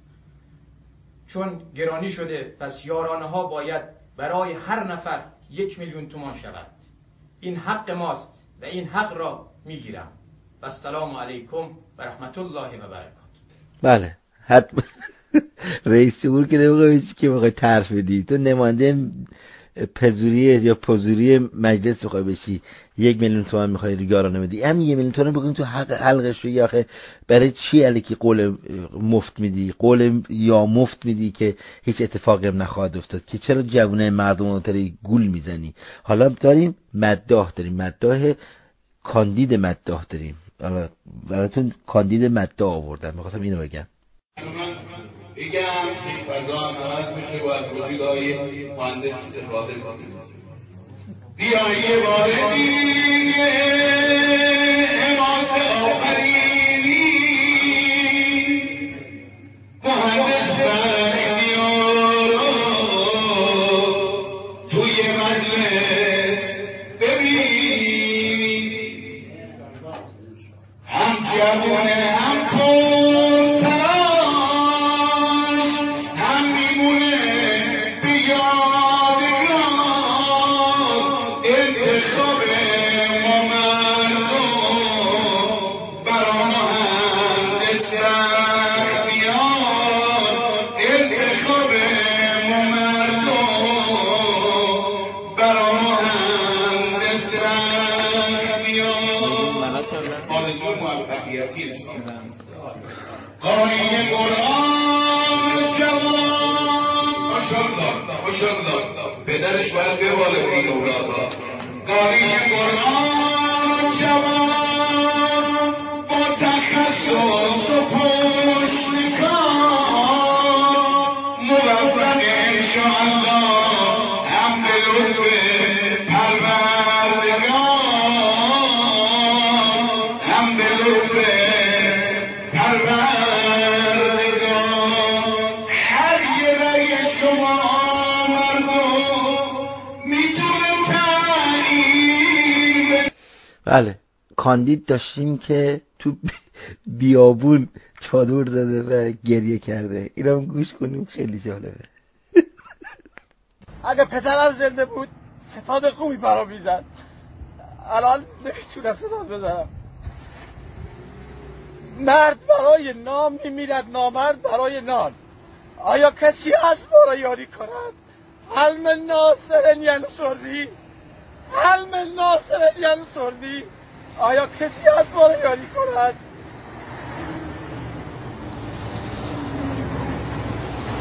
چون گرانی شده پس یارانه ها باید برای هر نفر 1,000,000 تومان شود. این حق ماست و این حق را میگیرم. و السلام علیکم و رحمت الله و برکاته. بله حتما رئیس جمهور که نمیخوای که بخوای طرف بدی، تو نماینده پزوری یا پزوری مجلس میخوای بشی، 1,000,000 تومان میخوای یارانه بدی، همین 1,000,000 تومان بگیم تو حلقش بگی آخه برای چی الکی قول مفت میدی، قول یا مفت میدی که هیچ اتفاقی هم نخواهد افتاد، که چرا جوونه مردم رو تری گول میزنی؟ حالا داریم مداح، داریم مداح کاندید مداح داریم. حالا براتون کاندید مداح آوردم، میخواستم اینو بگم. دیگه هم این فضا هم عوض میشه و از وجودهای مهندس استفاده کنیم. بیا یه بار دیگه حماس آفرینی مهندس بردیارو توی مجلس ببینی، هم جوونه هم پدرش باید بباله به این اولادا. قاری قرآن جوان با تخصص و پشتکار موفق انشاءالله هم به لطف پروردگار، هم به لطف پروردگار. هر یه رأی شما بله کاندید داشتیم که تو بیابون چادر زده و گریه کرده. اینو هم گوش کنیم، خیلی جالبه. اگه پسرم زنده بود ستاد خوبی برام میزد، الان نمیتونم ستاد بزنم. مرد برای نام میمیرد، نامرد برای نان. آیا کسی هست ما را یاری کند؟ حلم ناصر ینصری، حلم ناصر ینصری، آیا کسی هست ما را یاری کند؟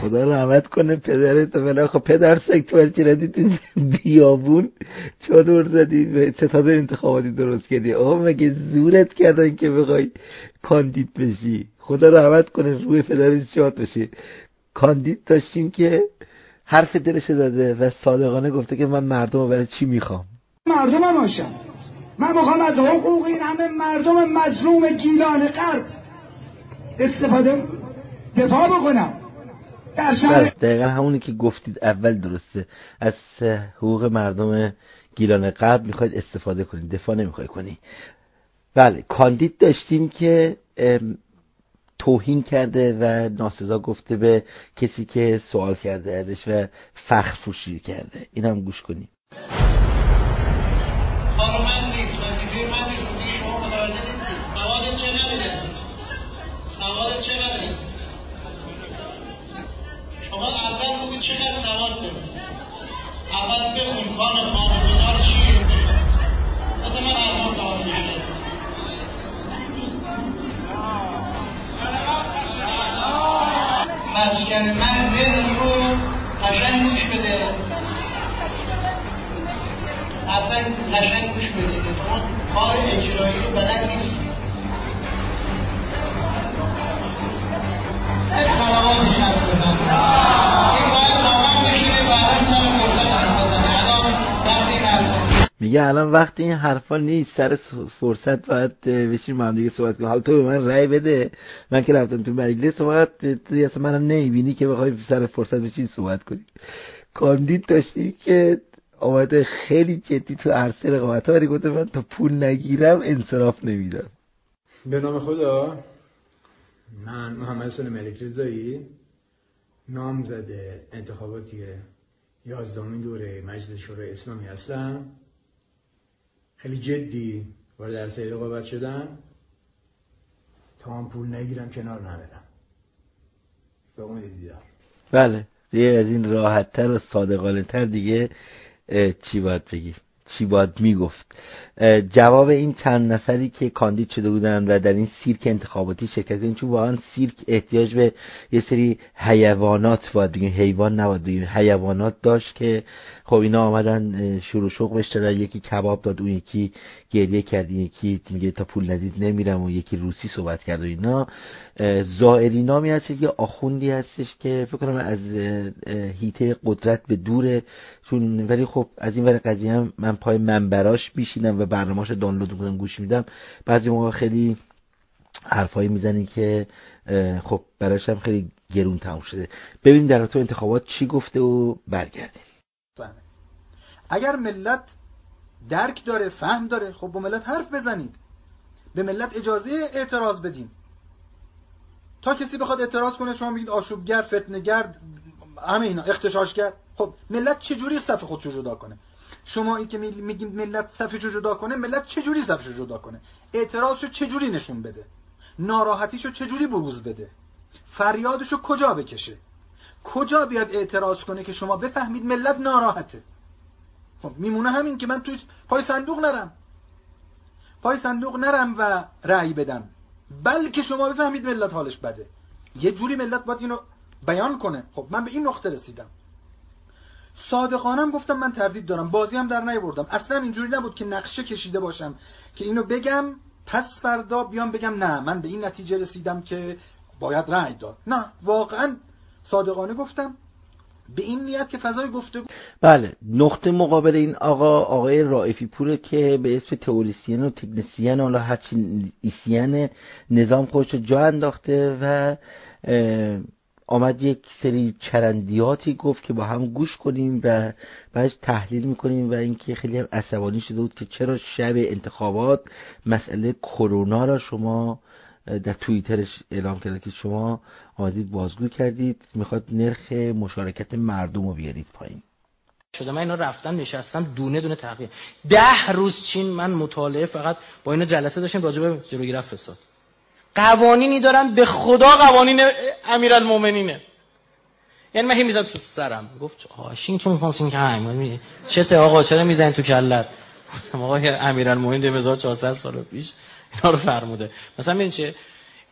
خدا رحمت کنه پدرت. ولی خب پدر سگ تو ردی تو بیابون چادر زدی ستاد انتخاباتی درست کردی. آقا مگه زورت کردن که بخوای کاندید بشی؟ خدا رحمت کنه روی پدرت شاد بشه. کاندید داشتیم که حرف دلش زده و صادقانه گفته که من مردم رو برای چی میخوام؟ مردم باشم. من میخوام از حقوق این همه مردم مظلوم گیلان غرب دفاع بکنم. در شهر دقیقا همونی که گفتید اول درسته. از حقوق مردم گیلان غرب میخواید استفاده کنید، دفاع نمیخواید کنی. بله کاندید داشتیم که توهین کرده و ناسزا گفته به کسی که سوال کرده ازش و فخر فروشی کرده. این هم گوش کنید. شما اول بگید چقدر سواد دارید. اول بخون کان خاموزدار چیه بخون. من الان سواد دارید. مسکن من بزن رو قشنگ گوش بده. اصلا قشنگ گوش بده. شما کار اجرایی رو بلد نیست. سلاماتش هست میگه الان وقت این حرفا نیست، سر فرصت باید بشیم با هم دیگه صحبت کنیم. حالا تو به من رأی بده، من که رفتم تو مجلس صحبت اصلا منم نمیبینی که بخوای سر فرصت بشین صحبت کنیم. کاندید داشتیم که آمده خیلی جدی تو عرصه رقابت ها، ولی گفته من تا پول نگیرم انصراف نمیدم. به نام خدا، من محمد حسین ملک رضایی نامزد انتخاباتی 11مین دوره مجلس شورای اسلامی هستم. خیلی جدی وارد عرصه رقابت شدم تا هم پول نگیرم کنار نبرم. به امید دیدار. بله دیگه از این راحت‌تر و صادقانه تر دیگه چی باید بگیم، چی باید میگفت. جواب این چند نفری که کاندید شده بودن و در این سیرک انتخاباتی شرکت کردن، چون واقعا سیرک احتیاج به یه سری حیوانات باید بگیم، حیوان نباید بگیم، حیوانات داشت که خب اینا آمدن شروع شوق بشترن. یکی کباب داد، اون یکی گریه کرد، یکی میگه تا پول ندید نمیرم، و یکی روسی صحبت کرد و اینا. زائری نامی هست که آخوندی هستش که فکر کنم از هیته قدرت به دوره، چون ولی خب از این ور قضیه هم من پای منبراش میشینم و برنامه‌اشو دانلود میکنم گوش میدم. بعضی موقع خیلی حرفایی میزنی که خب براش هم خیلی گرون تموم شده. ببینیم در تو انتخابات چی گفته و برگردیم. اگر ملت درک داره، فهم داره، خب با ملت حرف بزنید، به ملت اجازه اعتراض بدین. تا کسی بخواد اعتراض کنه شما میگید آشوبگر، فتنه‌گر، همه اینا، اغتشاشگر. خب ملت چجوری صف خودشو جدا کنه؟ شما این که میگید ملت صفشو جدا کنه، ملت چجوری صفشو جدا کنه؟ اعتراضشو چجوری نشون بده؟ ناراحتیشو چجوری بروز بده؟ فریادشو کجا بکشه؟ کجا بیاد اعتراض کنه که شما بفهمید ملت ناراحته؟ خب میمونه همین که من توی پای صندوق نرم و رأی بدم، بلکه شما بفهمید ملت حالش بده. یه جوری ملت باید اینو بیان کنه. خب من به این نقطه رسیدم. صادقانم گفتم من تردید دارم، بازی هم در نیاوردم. اصلا اینجوری نبود که نقشه کشیده باشم که اینو بگم پس فردا بیام بگم نه من به این نتیجه رسیدم که باید رأی داد. نه، واقعا صادقانه گفتم به این نیت که فضای گفتگو. بله، نقطه مقابل این آقای رائفی پوره که به اسم تئوریسین و تکنسین و هرچی ایسین نظام خودش جا انداخته و آمد یک سری چرندیاتی گفت که با هم گوش کنیم و بعدش تحلیل میکنیم. و اینکه خیلی هم عصبانی شده بود که چرا شب انتخابات مسئله کرونا را شما در توییترش اعلام کرده که شما آمدید بازگو کردید، میخواد نرخ مشارکت مردم رو بیارید پایین. شده من اینا رفتم نشستم دونه دونه تحقیق 10 روز چین من مطالعه فقط با اینا جلسه داشتیم راجع به جلوگیری از فساد. قوانینی دارن به خدا قوانین امیرالمومنینه. یعنی من میذارم تو سرم گفت واشنگتن فانسینگهایم چته آقا چرا میزنین تو کلت؟ گفتم آقا امیرالمومنین 2400 سال پیش اینا رو فرموده. مثلا ببین چه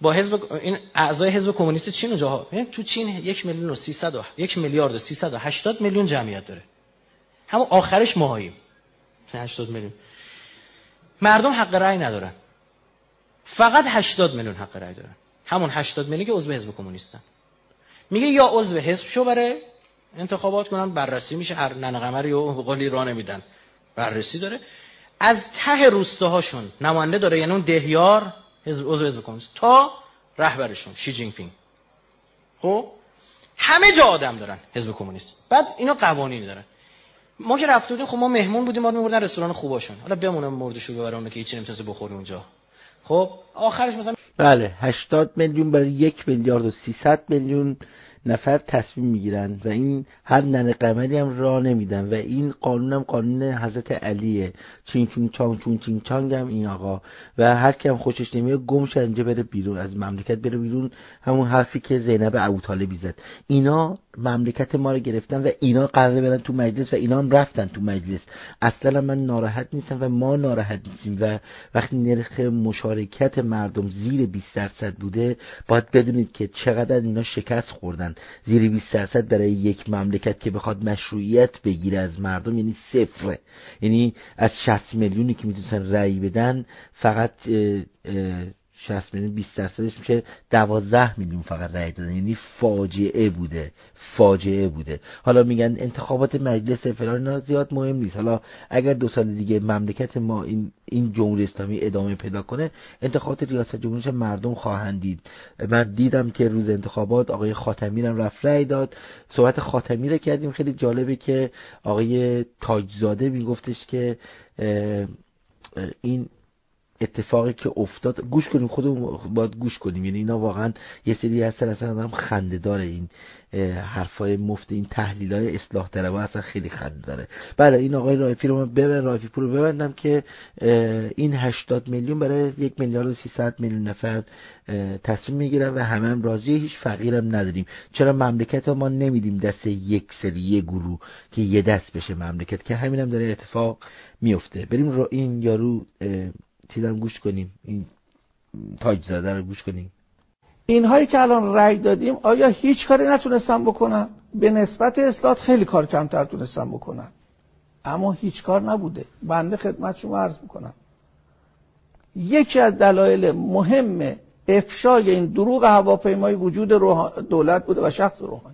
با حزب این اعضای حزب کمونیست چین اونجاها، ببین تو چین 1 میلیارد و 380 میلیون جمعیت داره، همون آخرش ماهاییم 80 میلیون. مردم حق رأی ندارن، فقط 80 میلیون حق رأی دارن، همون 80 میلیون که عضو حزب کمونیستن. میگه یا عضو حزب شو برای انتخابات کنن، بررسی میشه، هر ننقمری و قولی راه نمیدن، بررسی داره، از ته روستاهاشون نماینده داره، یعنی اون دهیار عضو حزب کمونیست تا رهبرشون شی جین پینگ. خب همه جا آدم دارن حزب کمونیست. بعد اینا قوانینی دارن. ما که رفته بودیم، خب ما مهمون بودیم، ما رو میبردن رستوران خوباشون، حالا بمونه مردشو ببره اون که هیچی نمیتونه بخوره اونجا. خب آخرش مثلا بله 80 میلیون برای 1 میلیارد و 300 میلیون نفر تصمیم میگیرن و این هر ننه قمری هم راه نمیدن و این قانون هم قانون حضرت علیه، چین چون چانگ هم این آقا، و هر کی هم خوشش نمیاد گم شه اینجا بره بیرون از مملکت، بره بیرون. همون حرفی که زینب ابوطالبی زد، اینا مملکت ما رو گرفتن و اینا قراره برن تو مجلس و اینا هم رفتن تو مجلس. اصلا من ناراحت نیستم و ما ناراحت نیستیم و وقتی نرخ مشارکت مردم زیر 20% بوده باید بدونید که چقدر اینا شکست خوردن. زیر 20% برای یک مملکت که بخواد مشروعیت بگیره از مردم یعنی صفره، یعنی از 60 میلیونی که میتونن رأی بدن فقط 60 میلیون 20% میشه 12 میلیون فقط رأی دادن، یعنی فاجعه بوده. حالا میگن انتخابات مجلس فلان اینا زیاد مهم نیست، حالا اگر 2 سال دیگه مملکت ما این جمهوری اسلامی ادامه پیدا کنه، انتخابات ریاست جمهوریش مردم خواهند دید. من دیدم که روز انتخابات آقای خاتمی هم رفت رأی داد. صحبت خاتمی رو کردیم، خیلی جالبه که آقای تاجزاده میگفتش که این اتفاقی که افتاد، گوش کنیم، خودمون باید گوش کنیم، یعنی اینا واقعا یه سری هستن اصلا هم خنده داره، این حرفای مفت، این تحلیلای اصلاح طلبها اصلا خیلی خنده داره. بله این آقای رائفی رو ببندم که این 80 میلیون برای 1 میلیارد و 300 میلیون نفر تصمیم میگیرن و همه هم راضیه، هیچ فقیرم نداریم. چرا مملکت ما نمیدیم دست یک سری گروه که یه دست بشه مملکت، که همین هم داره اتفاق میفته. بریم رو این یارو چیزام گوش کنیم، این تاجزاده رو گوش کنیم. اینهایی که الان رأی دادیم آیا هیچ کاری نتونستن بکنن؟ به نسبت اصلاحات خیلی کار کمتر تونستن بکنن، اما هیچ کار نبوده. بنده خدمت شما عرض میکنم یکی از دلایل مهم افشای این دروغ هواپیمایی وجود دولت بوده و شخص روحانی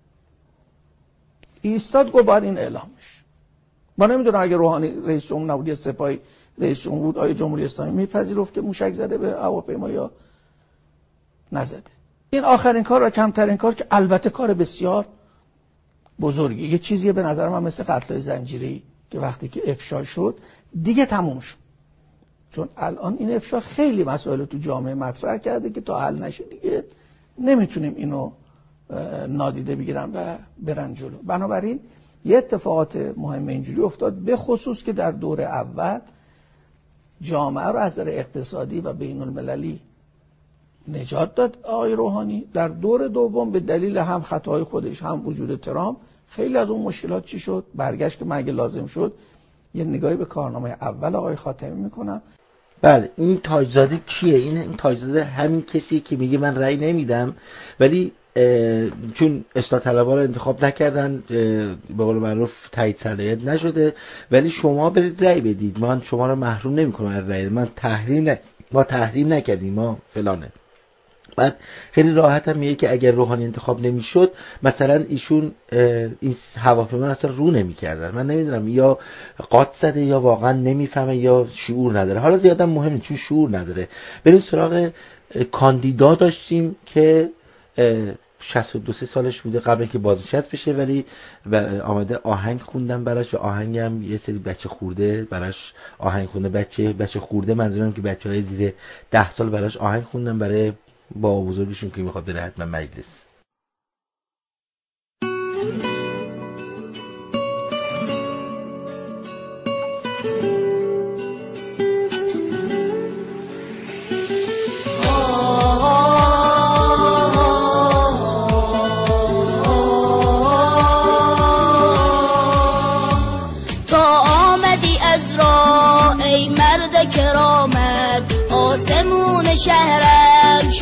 ایستاد گفت باید این اعلام بشه. ما نمیدونم اگه روحانی رئیس جمهور نبود یا سپاهی رئیس جمهور بود آیا جمهوری اسلامی میپذیرفت که موشک زده به هواپیما یا نزده. این آخرین کار و کمترین کار که البته کار بسیار بزرگی، یه چیزیه به نظر من مثل قتل زنجیری که وقتی که افشا شد دیگه تموم شد، چون الان این افشا خیلی مسائل تو جامعه مطرح کرده که تا حل نشه دیگه نمیتونیم اینو نادیده بگیرن و برن جلو. بنابراین یه اتفاقات مهم اینجوری افتاد، به خصوص که در دور اول جامعه رو از نظر اقتصادی و بین المللی نجات داد آقای روحانی. در دور دوم به دلیل هم خطاهای خودش هم وجود ترامپ خیلی از اون مشکلات چی شد، برگشت که مگه لازم شد یه نگاهی به کارنامه اول آقای خاتمی میکنم. بله این تاجزاده کیه؟ این تاجزاده همین کسیه که میگه من رأی نمیدم ولی چون اصلاح طلبها رو انتخاب نکردن به قول معروف تایید صلاحیت نشده، ولی شما برید رأی بدید، من شما رو محروم نمی‌کنم از رأی، ما تحریم نکردیم، ما فلانه. بعد خیلی راحت هم میگه که اگر روحانی انتخاب نمیشد مثلا ایشون این هواپیما اصلا رو نمی‌کردن. من نمیدونم یا قاط زده یا واقعا نمیفهمه یا شعور نداره، حالا زیادم مهم نیست چون شعور نداره. بریم سراغ کاندیدا داشتیم که 62 سالش بوده قبل که بازنشسته بشه، ولی آمده آهنگ خوندن براش و آهنگ هم یه سری بچه خورده براش آهنگ خونده. بچه خورده منظورم که بچه‌های زیر 10 سال براش آهنگ خوندن برای با بزرگشون که میخواد بره حتما مجلس.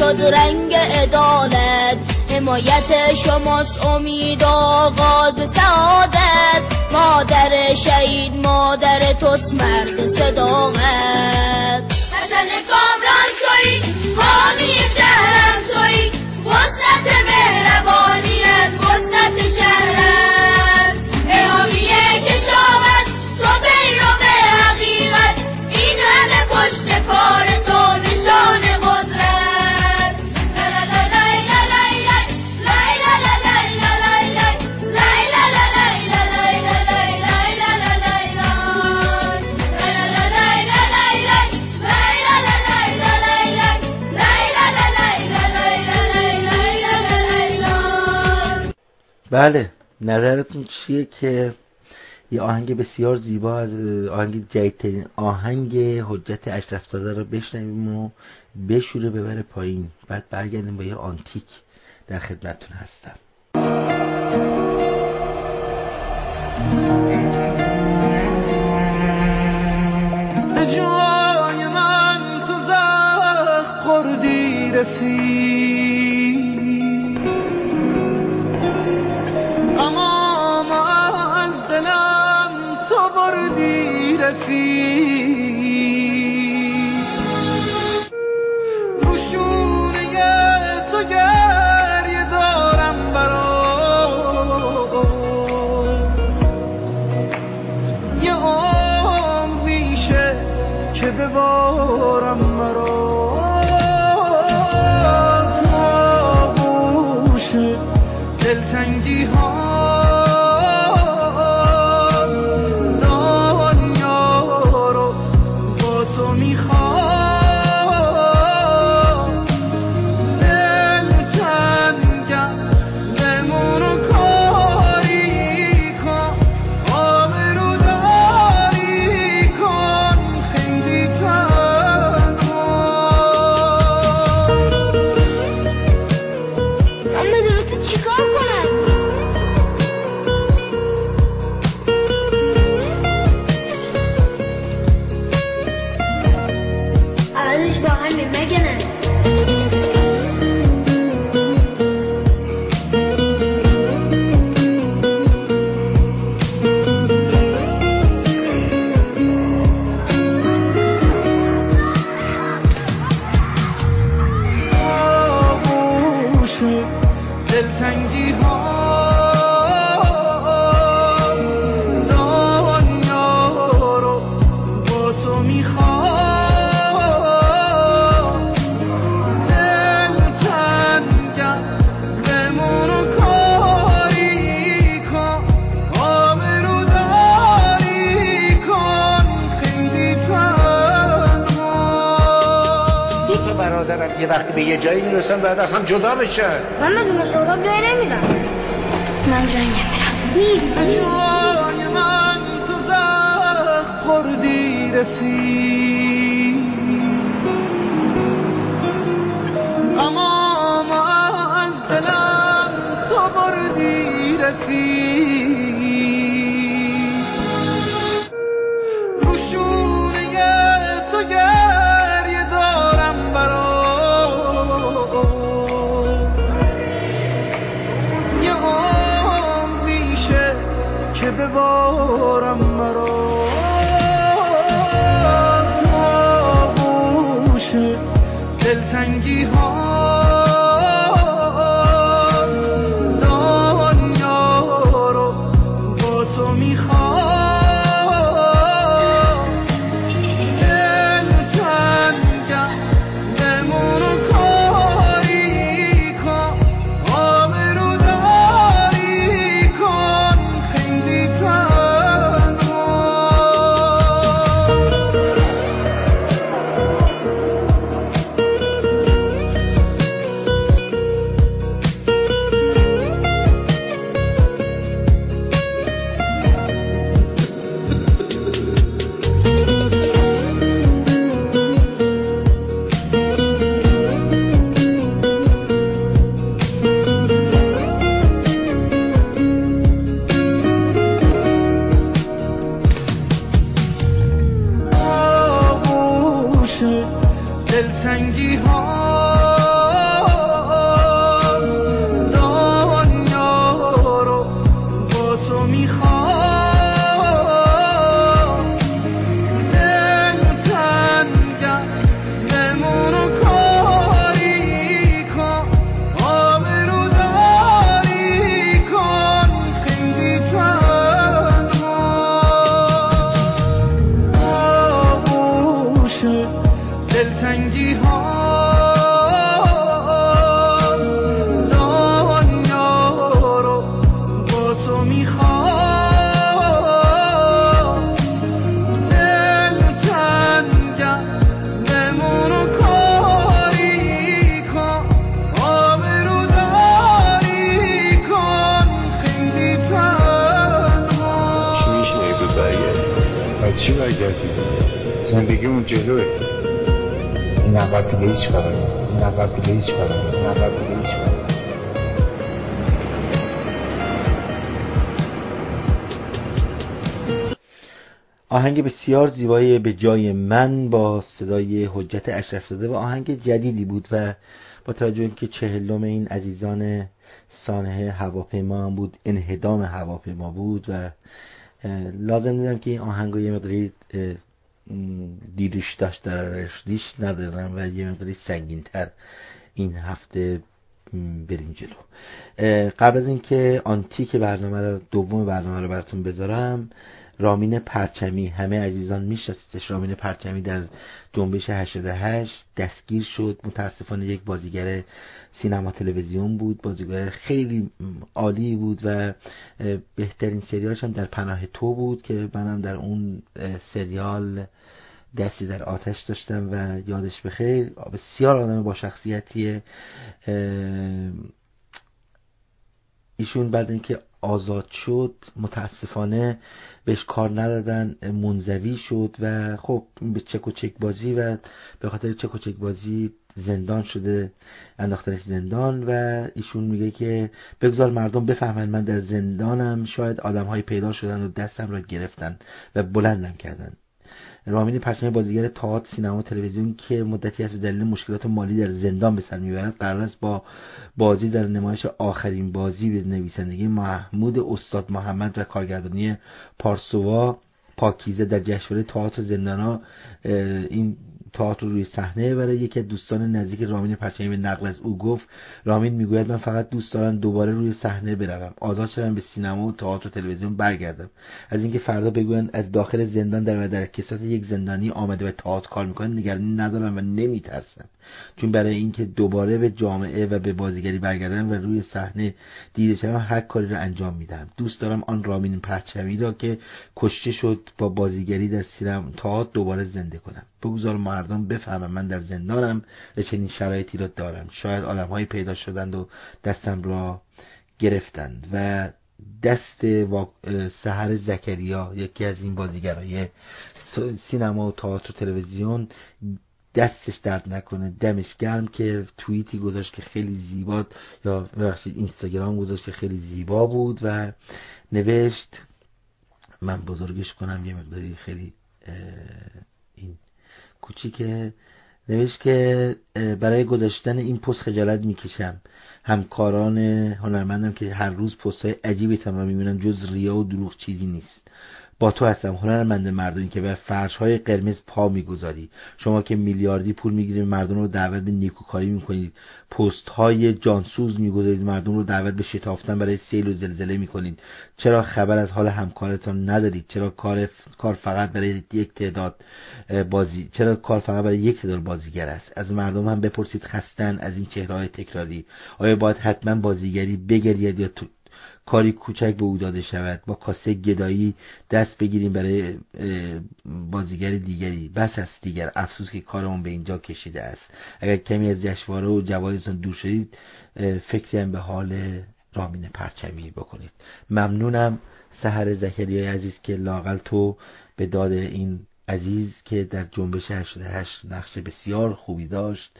شد رنگ عدالت، حمایت شماست امید آغاز سعادت. مادر شهید مادر توست مرد صداقت. حسن کامران تویی حامی شهرم تویی، وسط مهربانی از وسط شهرم. حامی کشاورز تو پیرو به حقیقت، این همه پشت کار تو نشان قدرت. بله، نظرتون چیه که یه آهنگ بسیار زیبا از آهنگ جدیدترین آهنگ حجت اشرفزاده رو بشنویم و بشوره ببره پایین، بعد برگردیم با یه آنتیک در خدمتتون هستم. جای من تو زخم خوردی رفیق، اما از دلم تو بردی رفیق. گشونه تو گریه دارم برات، یه عمر میشه که ببارم مرا. آغوش دلتنگی ها دنیا رو با تو میخوام. دلتنگم بمونو کاری کن، آبرو داری کن خیلی تنها. من بدون تو چیکار کنم؟ عوضش با همین مگه نه؟ آغوش دلتنگی ها دنیا رو با تو میخوام. دلتنگم بمونو کاری کن، آبرو داری کن خیلی تنها. دو تا برادرم یه وقتی به یه جایی میرسن بعد از هم جدا بشن. من بدون سهراب جایی نمیرم. من جایی نمیرم. جای من تو زخم خوردی رفیق، اما از دلم تو بردی رفیق. گشونه تو گریه دارم برات، یه عمر میشه که ببارم مرا. آغوش دلتنگی ها دنیا رو با تو میخوام. دلتنگم بمونو کاری کن، آبرو داری کن خیلی تنها. زندگی اون جلوه. این عقب دیگه هیچ خبری، این عقب دیگه هیچ خبری، این عقب دیگه هیچ خبری. آهنگ بسیار زیبایی به جای من با صدای حجت اشرف‌زاده و آهنگ جدیدی بود و با توجه اینکه 40م این عزیزان سانحه هواپیما هم بود، انهدام هواپیما بود و لازم دیدم که این آهنگ رو یه مقداری دیریش داشت درش دیش ندارم و یه مقداری سنگین‌تر این هفته بریم جلو. قبل از اینکه آنتیک برنامه رو دوم برنامه رو براتون بذارم، رامین پرچمی، همه عزیزان میشناسیدش. رامین پرچمی در جنبش 88 دستگیر شد. متاسفانه یک بازیگر سینما تلویزیون بود، بازیگر خیلی عالی بود و بهترین سریالش هم در پناه تو بود که منم در اون سریال دستی در آتش داشتم و یادش بخیر. بسیار آدم با شخصیتیه. ایشون بعد اینکه آزاد شد متاسفانه بهش کار ندادن، منزوی شد و خب به چک و چک بازی و به خاطر چک و چک بازی زندان شده، انداختنش زندان و ایشون میگه که بگذار مردم بفهمن من در زندانم، شاید آدم‌های پیدا شدن و دستم را گرفتن و بلندم کردن. رامین پرچمی بازیگر تئاتر، سینما و تلویزیون که مدتی است به دلیل مشکلات مالی در زندان به سر میبرد، قرار است با بازی در نمایش آخرین بازی به نویسندگی محمود استاد محمد و کارگردانی پارسوا پاکیزه در جشنواره تئاتر زندانا این تئاتر روی صحنه برای یکی از دوستان نزدیک رامین پرچمی به نقل از او گفت: رامین میگوید من فقط دوست دارم دوباره روی صحنه بروم، آزاد شدم، به سینما و تئاتر و تلویزیون برگردم. از اینکه فردا بگوین از داخل زندان در کسات یک زندانی آمده و تئاتر کار میکنه نگرانی ندارم و نمیترسم، چون برای اینکه دوباره به جامعه و به بازیگری برگردم و روی صحنه دیده شدم هر کاری را انجام میدم. دوست دارم آن رامین پرچمی را که کشته شد با بازیگری در سینما تئاتر دوباره زنده کنم. بگذار مردم بفهمن من در زندانم و چنین شرایطی را دارم. شاید آدم‌های پیدا شدند و دستم را گرفتند. و دست سحر زکریا، یکی از این بازیگرای سینما و تئاتر و تلویزیون، دستش درد نکنه، دمش گرم که توییتی گذاشت که خیلی زیبا، یا ببخشید اینستاگرام گذاشت که خیلی زیبا بود و نوشت، من بزرگش کنم یه مقداری خیلی این کوچیکه، نوشت که برای گذاشتن این پست خجالت میکشم. همکاران هنرمندم که هر روز پست‌های عجیبتم را میبینن، جز ریا و دروغ چیزی نیست. با تو هستم، هنرمند مردمی که بر فرش‌های قرمز پا میگذاری. شما که میلیاردی پول میگیرید مردم رو دعوت به نیکوکاری میکنید، پست‌های جانسوز میگذارید، مردم رو دعوت به شتافتن برای سیل و زلزله میکنید. چرا خبر از حال همکارتان ندارید؟ چرا کار فقط برای یک تعداد بازیگر است؟ از مردم هم بپرسید خستن از این چهره‌های تکراری. آیا باید حتما بازیگری بگرید یا کاری کوچک به او داده شود؟ با کاسه گدایی دست بگیریم برای بازیگر دیگری؟ بس است دیگر، افسوس که کارمون به اینجا کشیده است. اگر کمی از جشنواره و جوایزتان دور شدید، فکری هم به حال رامین پرچمی بکنید. ممنونم سحر زکریای عزیز که لااقل تو به داد این عزیز که در جنبش 88 نقش بسیار خوبی داشت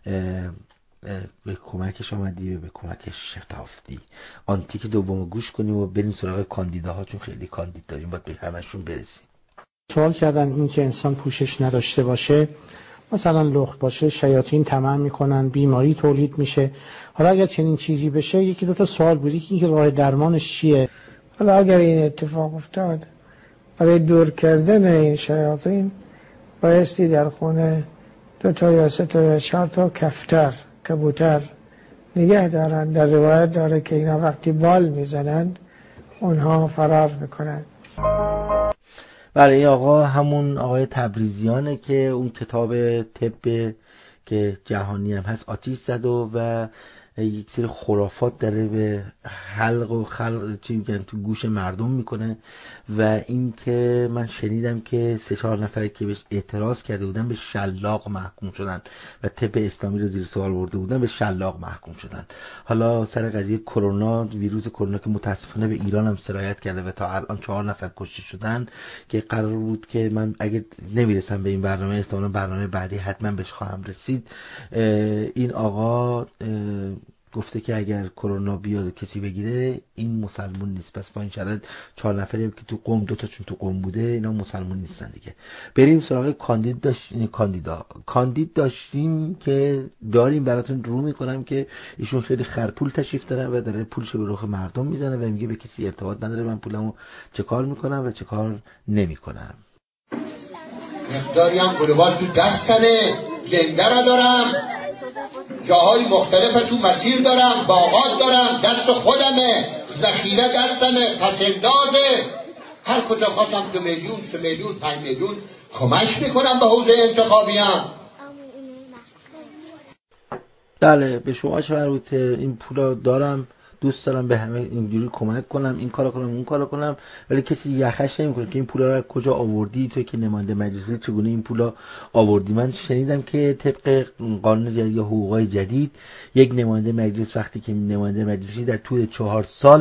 به کمکش آمدی و به کمکش شتافتی. آنتیک دوم گوش کنیم و بریم سراغ کاندیداها، چون خیلی کاندید داریم، باید به همشون برسیم. سوال کردن این که انسان پوشش نداشته باشه، مثلا لخت باشه، شیاطین طمع میکنن، بیماری تولید میشه. حالا اگر چنین چیزی بشه، یکی دو تا سوال بودی که راه درمانش چیه؟ حالا اگر این اتفاق افتاد، برای دور کردن این شیاطین بایستی در خونه 2 تا یا 3 تا یا 4 تا کبوتر نگه دارن. در روایت داره که اینا وقتی بال میزنند اونها فرار میکنن. بله، این آقا همون آقای تبریزیانه که اون کتاب طب که جهانی هم هست آتیش زد و یک سری خرافات داره به حلق و خلق چی میگن تو گوش مردم میکنه و این که من شنیدم که 3-4 نفر که بهش اعتراض کرده بودن به شلاق محکوم شدن و طب اسلامی رو زیر سوال برده بودن به شلاق محکوم شدن. حالا سر قضیه کرونا، ویروس کرونا که متاسفانه به ایران هم سرایت کرده و تا الان 4 نفر کشته شدن که قرار بود که من اگه نمیرسم به این برنامه احتمالاً برنامه بعدی حتما بهش خواهم رسید. این آقا گفته که اگر کرونا بیاد کسی بگیره این مسلمون نیست، پس با این شرط 4 نفری که تو قم 2 تاشون تو قم بوده اینا مسلمون نیستن دیگه. بریم سراغ کاندید داشتیم که داریم براتون رو میکنم که ایشون خیلی خرپول تشریف داره و داره پولش به رخ مردم میزنه و میگه به کسی ارتباط نداره من پولمو چه کار میکنم و چه کار نمیکنم. مقداری هم گلوبال تو دستمه، زنده را دارم، جاهای مختلف تو مسیر دارم، باغات دارم، دست خودمه، ذخیره دستمه، پسندازه، هر کجا خواستم 2 میلیون 3 میلیون 5 میلیون کمک میکنم به حوزه انتخابیم. بله به شما چه مربوطه؟ این پولا دارم، دوست دارم به همه اینجوری کمک کنم، این کارو کنم اون کارو کنم، ولی کسی یخش نمیکنه که این پولا رو کجا آوردی، تو که نماینده مجلسی چگونه این پولا آوردی. من شنیدم که طبق قانون جدید یا حقوقای جدید یک نماینده مجلس وقتی که نماینده مجلسی در طول 4 سال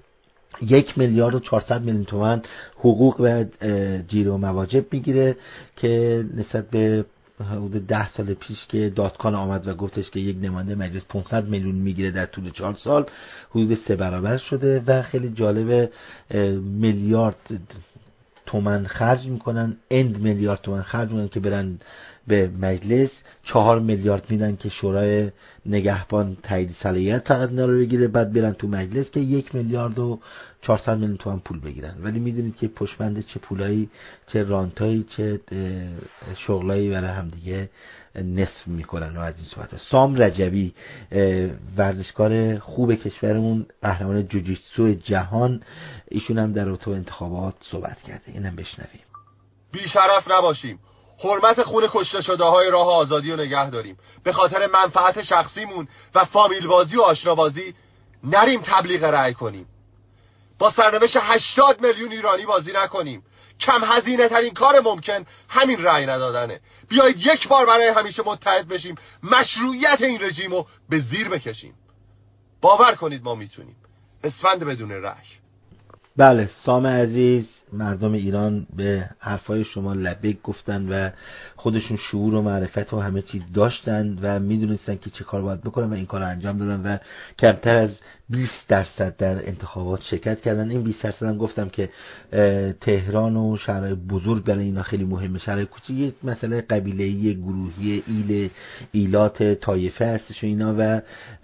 1 میلیارد و 400 میلیون تومان حقوق و جیر و مواجب میگیره که نسبت به حدود 10 سال پیش که دادکان آمد و گفتش که یک نماینده مجلس 500 میلیون میگیره در طول 4 سال حدود 3 برابر شده و خیلی جالب میلیارد تومان خرج میکنن، میلیارد تومان خرج میکنن که برن به مجلس، 4 میلیارد میدن که شورای نگهبان تایید صلاحیت فقط اینا رو بگیره، بعد برن تو مجلس که 1 میلیارد و 400 میلیون تومان پول بگیرن. ولی میدونید که پشمنده چه پولایی، چه رانتایی، چه شغلایی برای هم دیگه نصف میکنن. و از این صحبت سام رجبی ورزشکار خوب کشورمون، قهرمان جوجیتسو جهان، ایشون هم در رابطه با انتخابات صحبت کرده، اینم بشنویم. بی‌شرف نباشیم، حرمت خون کشته شده های راه آزادی رو نگه داریم، به خاطر منفعت شخصیمون و فامیل بازی و آشنا بازی نریم تبلیغ رأی کنیم، با سرنوشت 80 میلیون ایرانی بازی نکنیم. کم هزینه ترین کار ممکن همین رأی ندادنه. بیایید یک بار برای همیشه متحد بشیم، مشروعیت این رژیم رو به زیر بکشیم. باور کنید ما میتونیم. اسفند بدون رأی. بله سام عزیز، مردم ایران به حرفای شما لبیک گفتن و خودشون شعور و معرفت و همه چیز داشتن و میدونستن که چه کار باید بکنن و این کار رو انجام دادن و کمتر از 20% در انتخابات شرکت کردن. این 20% هم گفتم که تهران و شهرهای بزرگ برای اینا خیلی مهمه، شهرهای کوچیک یک مسئله قبیله‌ای، گروهی، ایلات، طایفه هستش و اینا و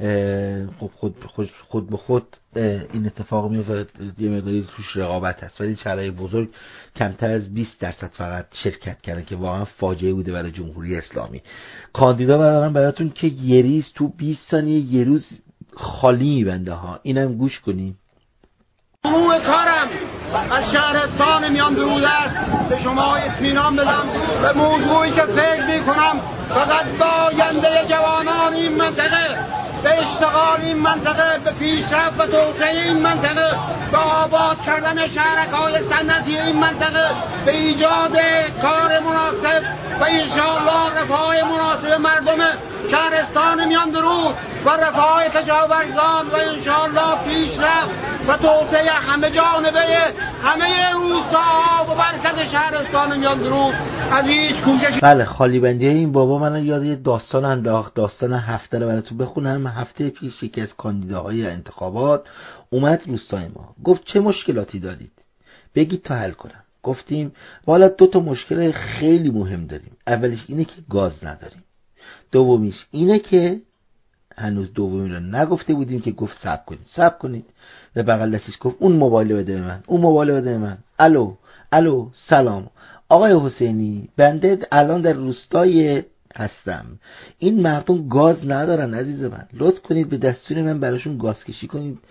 خود به خود این اتفاق میفته، یه مقداری توش رقابت هست، ولی شهرهای بزرگ کمتر از 20% فقط شرکت کردن که واقعا فاجعه بوده برای جمهوری اسلامی. کاندیدا براتون که یه ریز تو 20 ثانیه یه روز خالی میبنده ها، اینم گوش کنیم. موضوع کارم از شهرستان میان درود است، به شما اطمینان بدم به موضوعی که فکر میکنم فقط با آینده جوانان این منطقه، به اشتغال این منطقه، به پیشرفت و توسعه این منطقه، به آباد کردن شهرک‌های صنعتی این منطقه، به ایجاد کار مناسب و انشاءالله رفاه مناسب مردم شهرستان میان درود و رفاه کشاورزان و انشاءالله پیشرفت و توسعه همه جانبه همه روستاها و مرکز شهرستان میان درود. از هیچ کوشش بله خالی بندی این بابا من یاد یه داستان انداخت، داستان هفته رو براتون بخونم. هفته پیش یکی از کاندیداهای انتخابات اومد روستای ما، گفت چه مشکلاتی دارید بگید تا حل کنم. گفتیم والا 2 مشکل خیلی مهم داریم، اولیش اینه که گاز نداریم، دومیش اینه که هنوز دومی رو نگفته بودیم که گفت صبر کنید و بغل دستش گفت اون موبایل بده من. الو سلام آقای حسینی، بنده الان در روستای هستم، این مردم گاز ندارن عزیز من، لطف کنید به دستور من براشون گاز کشی کنید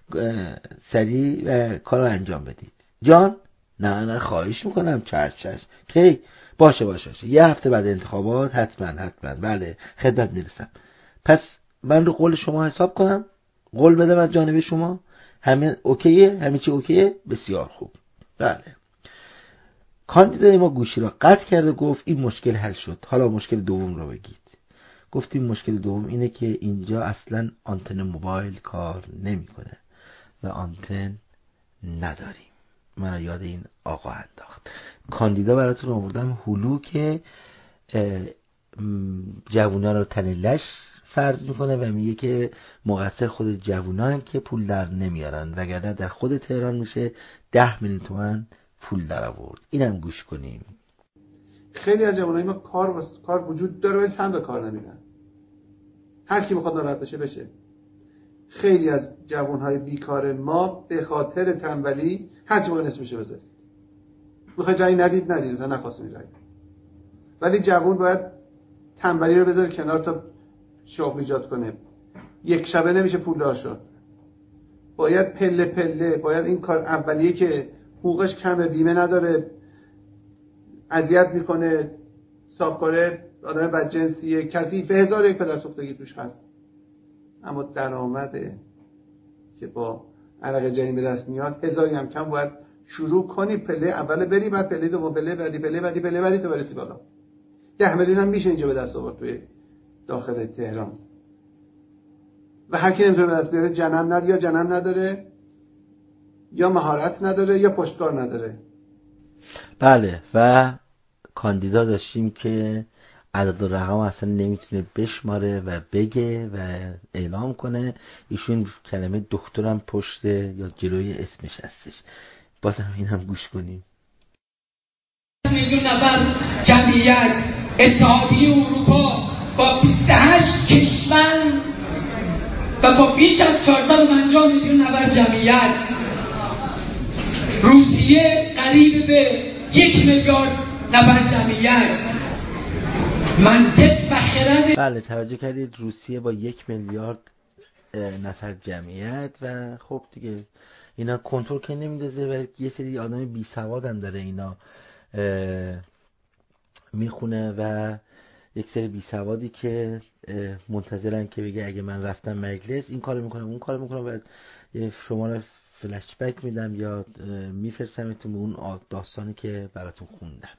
سریع و کار رو انجام بدید. جان نه خواهش میکنم، چشم کی باشه یه هفته بعد انتخابات حتما بله خدمت میرسم. پس من رو قول شما حساب کنم، قول بدم از جانب شما، همه اوکیه، همه چی اوکیه، بسیار خوب. بله. کاندیدای ما گوشی را قطع کرد و گفت این مشکل حل شد، حالا مشکل دوم را بگید. گفتیم مشکل دوم اینه که اینجا اصلا آنتن موبایل کار نمیکنه و آنتن نداریم. من یاد این آقا انداخت. کاندیدا براتون آوردم هلو که جوونا رو تن لش فرض میکنه و میگه که مقصر خود جوونان که پول در نمیارن، وگرنه در خود تهران میشه 10 میلیون تومان پول در آورد. اینم گوش کنیم. خیلی از جوانای ما کار وجود داره ولی چند تا کار نمیرن. هر کی بخواد ناراحت بشه. خیلی از جوانهای بیکار ما به خاطر تنبلی هر چی باید نصفشه بذارید. میخوای جایی ندید مثلا نخواستین جایی. ولی جوان باید تنبلی رو بذاره کنار تا شغل ایجاد کنه. یک شبه نمیشه پولدار شد. باید پله پله، باید این کار اولیه که حقوقش کمه، بیمه نداره، اذیت میکنه، صاحبکاره آدم بدجنسیه، کسی به هزار یک پدرسوختگی توش هست، اما درآمده که با عرق جنین به دست میاد هزاری هم کم. باید شروع کنی پله اول بری، بعد پله دوم، پله بعدی تو برسی بالا. 10 میلیون هم میشه اینجا به دست آورد توی داخل تهران. و هر کی نمیتونه به دست بیاره جنم نداره یا مهارت نداره یا پشتکار نداره. بله. و کاندیدا داشتیم که عدد و رقم اصلا نمیتونه بشماره و بگه و اعلام کنه. ایشون کلمه دکترم پشت یا جلوی اسمش هستش. بازم این هم گوش کنیم. میلیون نفر جمعیت، اتحادیه اروپا با 28 کشور و با بیش از 450 میلیون نفر جمعیت، روسیه قریب به 1 میلیارد نفر جمعیت، منطق و خرد. بله توجه کردید، روسیه با 1 میلیارد نفر جمعیت. و خب دیگه اینا کنترل که نمیدازه، ولی یه سری آدم بی سواد هم داره اینا میخونه و یک سری بی سوادی که منتظرن که بگه اگه من رفتم مجلس این کارو میکنم اون کارو میکنم و شما رو فلش بک میدم یا میفرستمتون به اون داستانی که براتون خوندم.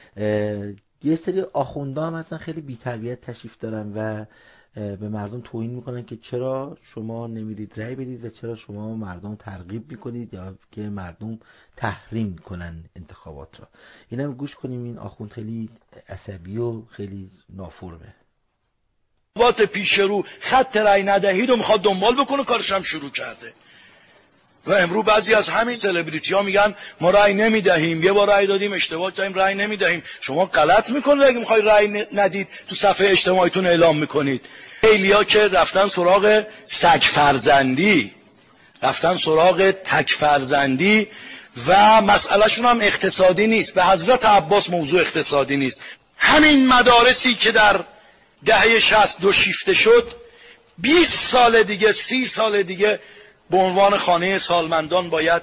یه سری آخوندا هم هستن خیلی بی تربیت تشریف دارن و به مردم توهین میکنن که چرا شما نمیرید رأی بدید و چرا شما مردم ترغیب میکنید یا که مردم تحریم میکنن انتخابات را. اینم گوش کنیم. این آخوند خیلی عصبی و خیلی نافرمه. انتخابات پیش رو خط رأی ندهید و میخواد دنبال بکنه، کارش هم شروع کرده. و امروز بعضی از همین سلبریتی ها میگن ما رأی نمیدهیم، یه بار رأی دادیم اشتباه کردیم رأی نمیدهیم. شما غلط میکنید اگه میخوای رأی ندید تو صفحه اجتماعیتون اعلام میکنید. خیلیا که رفتن سراغ سگ فرزندی، رفتن سراغ تک فرزندی و مسئلهشون هم اقتصادی نیست. به حضرت عباس موضوع اقتصادی نیست. همین مدارسی که در دهه 62 شیفته شد 20 سال دیگه 30 سال دیگه به عنوان خانه سالمندان باید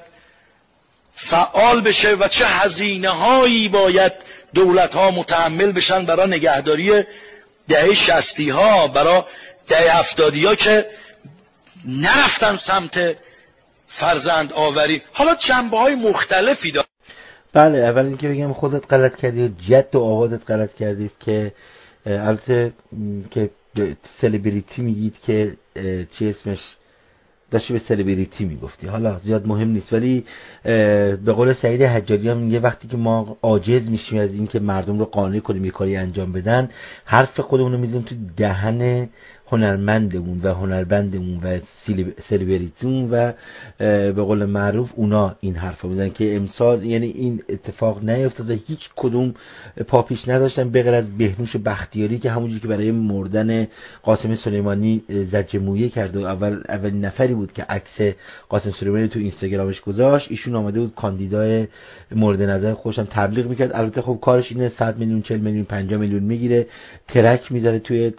فعال بشه و چه هزینه هایی باید دولت ها متحمل بشن برای نگهداری دهه 60 ها، برای دهه 70 ها که نرفتن سمت فرزند آوری. حالا جنبه های مختلفی داره. بله اول اینکه بگم خودت غلط کردی و جد و آبادت غلط کردید که البته که سلبریتی میگید که چی اسمش داشتی به سلبریتی میگفتی، حالا زیاد مهم نیست، ولی به قول سعید حجاری هم میگه وقتی که ما عاجز میشیم از این که مردم رو قانع کنیم یه کاری انجام بدن، حرف خودمون رو میذاریم تو دهن هنرمندمون و هنربندمون و سلبریتیمون و به قول معروف اونا این حرفا میزنن که امسال یعنی این اتفاق نیفتاده. هیچ کدوم پاپیش نداشتن به غیر از بهنوش بختیاری که همونجوری که برای مردن قاسم سلیمانی زجر مویه کرد و اولین نفری بود که عکس قاسم سلیمانی تو اینستاگرامش گذاشت، ایشون آمده بود کاندیدای مورد نظر خودشم تبلیغ میکرد. البته خب کارش اینه 100 میلیون 40 میلیون 50 میلیون میگیره، ترک میذاره توی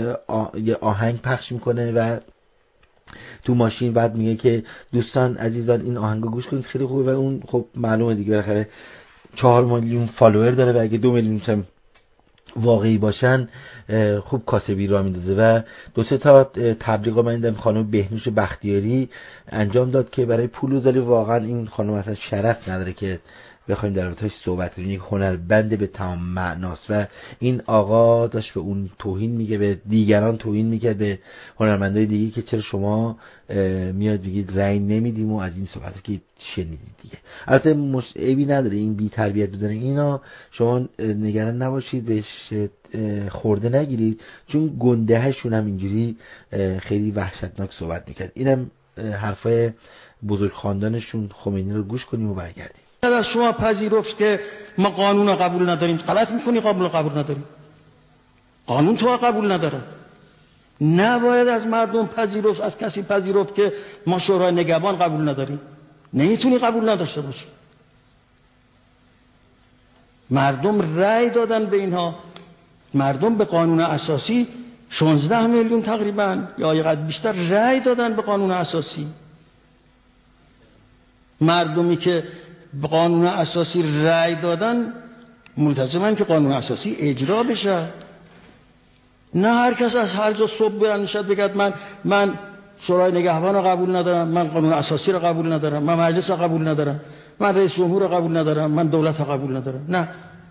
آهنگ پخش میکنه و تو ماشین بعد میگه که دوستان عزیزان این آهنگو گوش کنید خیلی خوبه و اون خب معلومه دیگه بالاخره 4 میلیون فالوور داره و اگه 2 میلیون هم واقعی باشن خوب کاسبی را میندازه. و دو سه تا تبلیغ من دیدم خانم بهنوش بختیاری انجام داد که برای پولوزالی واقعا این خانم اصلا شرف نداره که بخوایم در رابطه‌اش صحبت کنیم. یک هنربند به تمام معناست و این آقا داشت به اون توهین میگه، به دیگران توهین میکرد، به هنرمندای دیگه که چرا شما میاد بگید رأی نمیدیم و از این صحبت که شنیدید دیگه. البته عیبی نداره این بی تربیت بزنه، اینا شما نگران نباشید، بهش خورده نگیرید، چون گنده هاشون هم اینجوری خیلی وحشتناک صحبت میکرد. اینم حرفای بزرگ خاندانشون خمینی رو گوش کنیم و برگردیم. از شما پذیرفت که ما قانون رو قبول نداریم، غلط میکنی. قانون رو قبول نداریم، قانون تو قبول نداره. نباید از مردم پذیرفت، از کسی پذیرفت که ما شورای نگهبان قبول نداریم. نمیتونی قبول نداشته باشی. مردم رأی دادن به اینها، مردم به قانون اساسی 16 میلیون تقریبا یا یقدر بیشتر رأی دادن به قانون اساسی. مردمی که به قانون اساسی رأی دادن ملتزمن که قانون اساسی اجرا بشه. نه هر کس از هر جا صبح بیان نشد بگد من شورای نگهبان رو قبول ندارم، من قانون اساسی رو قبول ندارم، من مجلس رو قبول ندارم، من رئیس جمهور رو قبول ندارم، من دولت رو قبول ندارم. نه،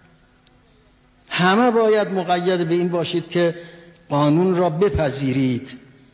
همه باید مقید به این باشید که قانون را بپذیرید،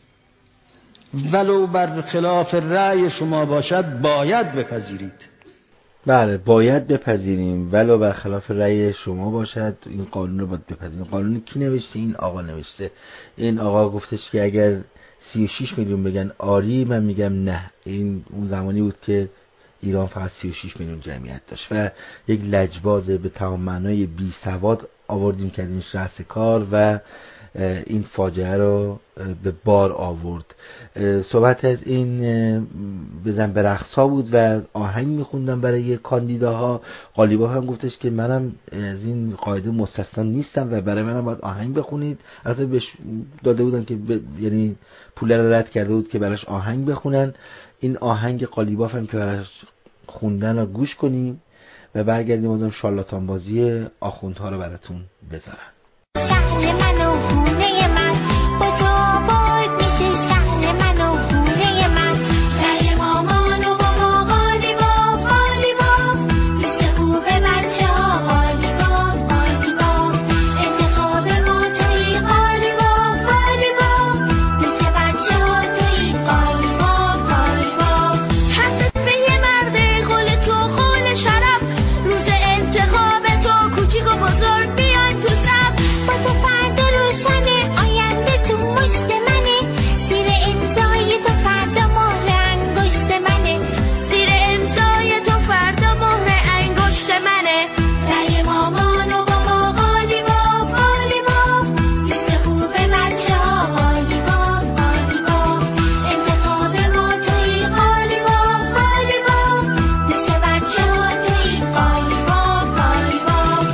ولو بر خلاف رأی شما باشد باید بپذیرید. بله، باید بپذیریم ولو بر خلاف رأی شما باشد. این قانون رو باید بپذیریم. قانون کی نوشته؟ این آقا نوشته. این آقا گفتش که اگر 36 میلیون بگن آری، من میگم نه. این اون زمانی بود که ایران فقط 36 میلیون جمعیت داشت و یک لجباز به تمام معنای بی سواد آوردیم کردیم رأس کار و این فاجعه رو به بار آورد. صحبت از این بزن به رقص‌ها بود و آهنگ میخوندم برای کاندیداها. قالیباف هم گفتش که منم از این قاعده مستثنا نیستم و برای منم باید آهنگ بخونید. البته بهش داده بودن که یعنی پول رو رد کرده بود که براش آهنگ بخونن. این آهنگ قالیباف هم که براش خوندن رو گوش کنیم و برگردیم بازم شارلاتان بازی آخوندها رو براتون بذارم. شهر من و خونه من با تو آباد میشه، شهر من و خونه من. رأی مامان و بابا قالیباف قالیباف، دوست خوب بچه ها قالیباف قالیباف. انتخاب ما توی قالیباف قالیباف، دوست بچه ها توی قالیباف قالیباف. حسد به یه مرد قول تو قول شرف، روز انتخاب تو کوچیک و بزرگ بیان تو صف. با تو فردا روشنه، آینده تو مشت منه، زیر امضای تو فردا مهر انگشت منه، زیر امضای تو فردا مهر انگشت منه. رأی مامان و بابا قالیباف قالیباف، دوست خوب بچه ها قالیباف قالیباف. انتخاب ما توی قالیباف قالیباف، دوست بچه ها توی قالیباف قالیباف.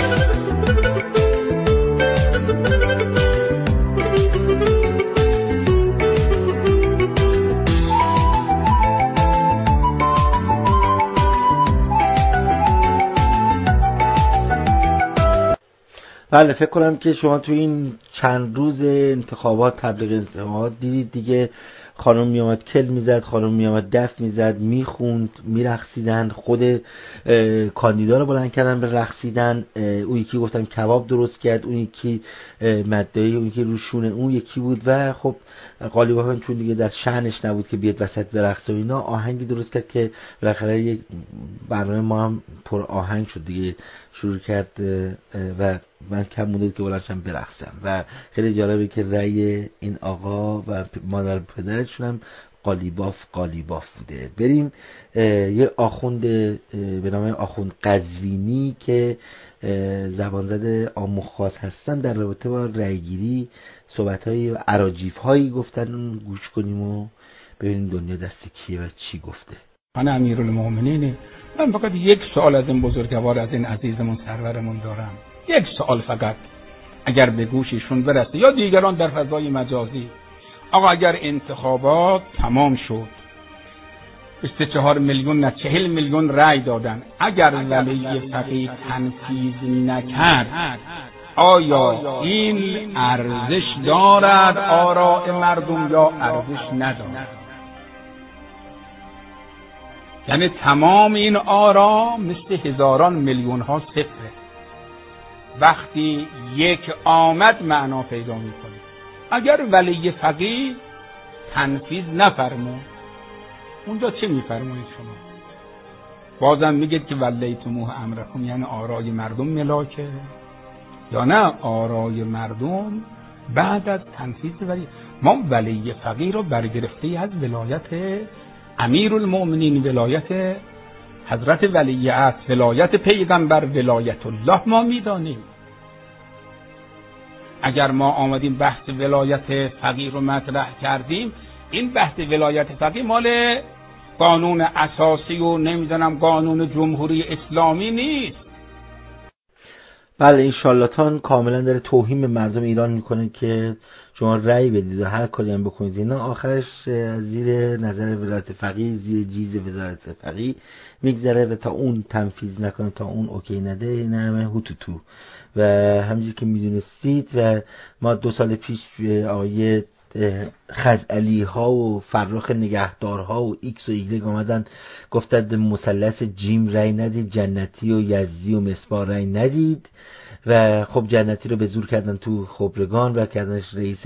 بله، فکر کنم که شما تو این چند روز انتخابات، تبلیغ انتخابات دیدید دیگه. خانم میامد کل میزد، خانم میامد دف میزد، میخوند، میرقصیدن، خود کاندیدا رو بلند کردن به رقصیدن. اون یکی گفتن کباب درست کرد، اون یکی مدعی، اون یکی روشونه، اون یکی بود و خب قالیباف هم چون دیگه در شأنش نبود که بیاد وسط برقصه و اینا، آهنگی درست کرد که بالاخره یک برنامه ما هم پر آهنگ شد دیگه. شروع کرد و من کم مونده که بلندشم برقصم و خیلی جالبه که رأی این آقا و مادر پدرشون هم قالیباف بوده. بریم یه آخوند به نام آخوند قزوینی که زبانزد آموخ خاص هستن در رابطه با رأیگیری صحبت‌های و اراجیف‌هایی گفتن، اون گوش کنیم و ببینیم دنیا دست کیه و چی گفته. من امیرالمومنین، من فقط یک سوال از این بزرگوار، از این عزیزمون سرورمون دارم. یک سوال فقط، اگر به گوششون برسه یا دیگران در فضای مجازی. آقا اگر انتخابات تمام شد، 24 میلیون نه 40 میلیون رأی دادن، اگر ولی فقیه تنفیذ نکرد، آیا این ارزش دارد آراء مردم یا ارزش ندارد؟ یعنی تمام این آرا مثل هزاران میلیون ها صفره. وقتی یک آمد معنا پیدا میکنه. اگر ولی فقیه تنفیذ نفرمود، اونجا چه میفرمایید شما؟ بازم میگید که ولیتموه امرکم، یعنی آرای مردم ملاکه یا نه آرای مردم بعد از تنفیذ ولی. ما ولی فقیه رو برگرفته از ولایت امیرالمؤمنین، ولایت حضرت ولیعهد، ولایت پیغمبر، ولایت الله ما میدانیم. اگر ما آمدیم بحث ولایت فقیه رو مطرح کردیم، این بحث ولایت فقیه مال قانون اساسی و نمیدونم قانون جمهوری اسلامی نیست. بله، این شارلاتان کاملا داره توهین به مردم ایران میکنه که شما رأی بدید و هر کاری هم بکنید. اینا آخرش زیر نظر ولایت فقیه، زیر جیز وزارت فقیه میگذره و تا اون تنفیذ نکنه، تا اون اوکی نده، این همه هوتوتو. و همونجوری که میدونستید و ما 2 سال پیش آقای خزعلی ها و فرخ نگهدارها و ایکس و ایگرگ آمدن گفتند مثلث جیم رای ندید، جنتی و یزدی و مصباح رای ندید و خب جنتی رو به زور کردن تو خبرگان و کردنش رئیس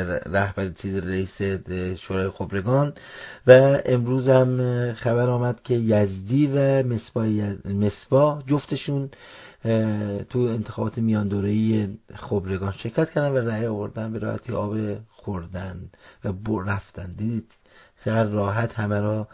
رئیس شورای خبرگان. و امروز هم خبر آمد که یزدی و مصباح جفتشون تو انتخابات میان دوره‌ای خبرگان شرکت کردن و رأی آوردن، به راحتی آب خوردن و رفتن. دیدید خیلی راحت همه را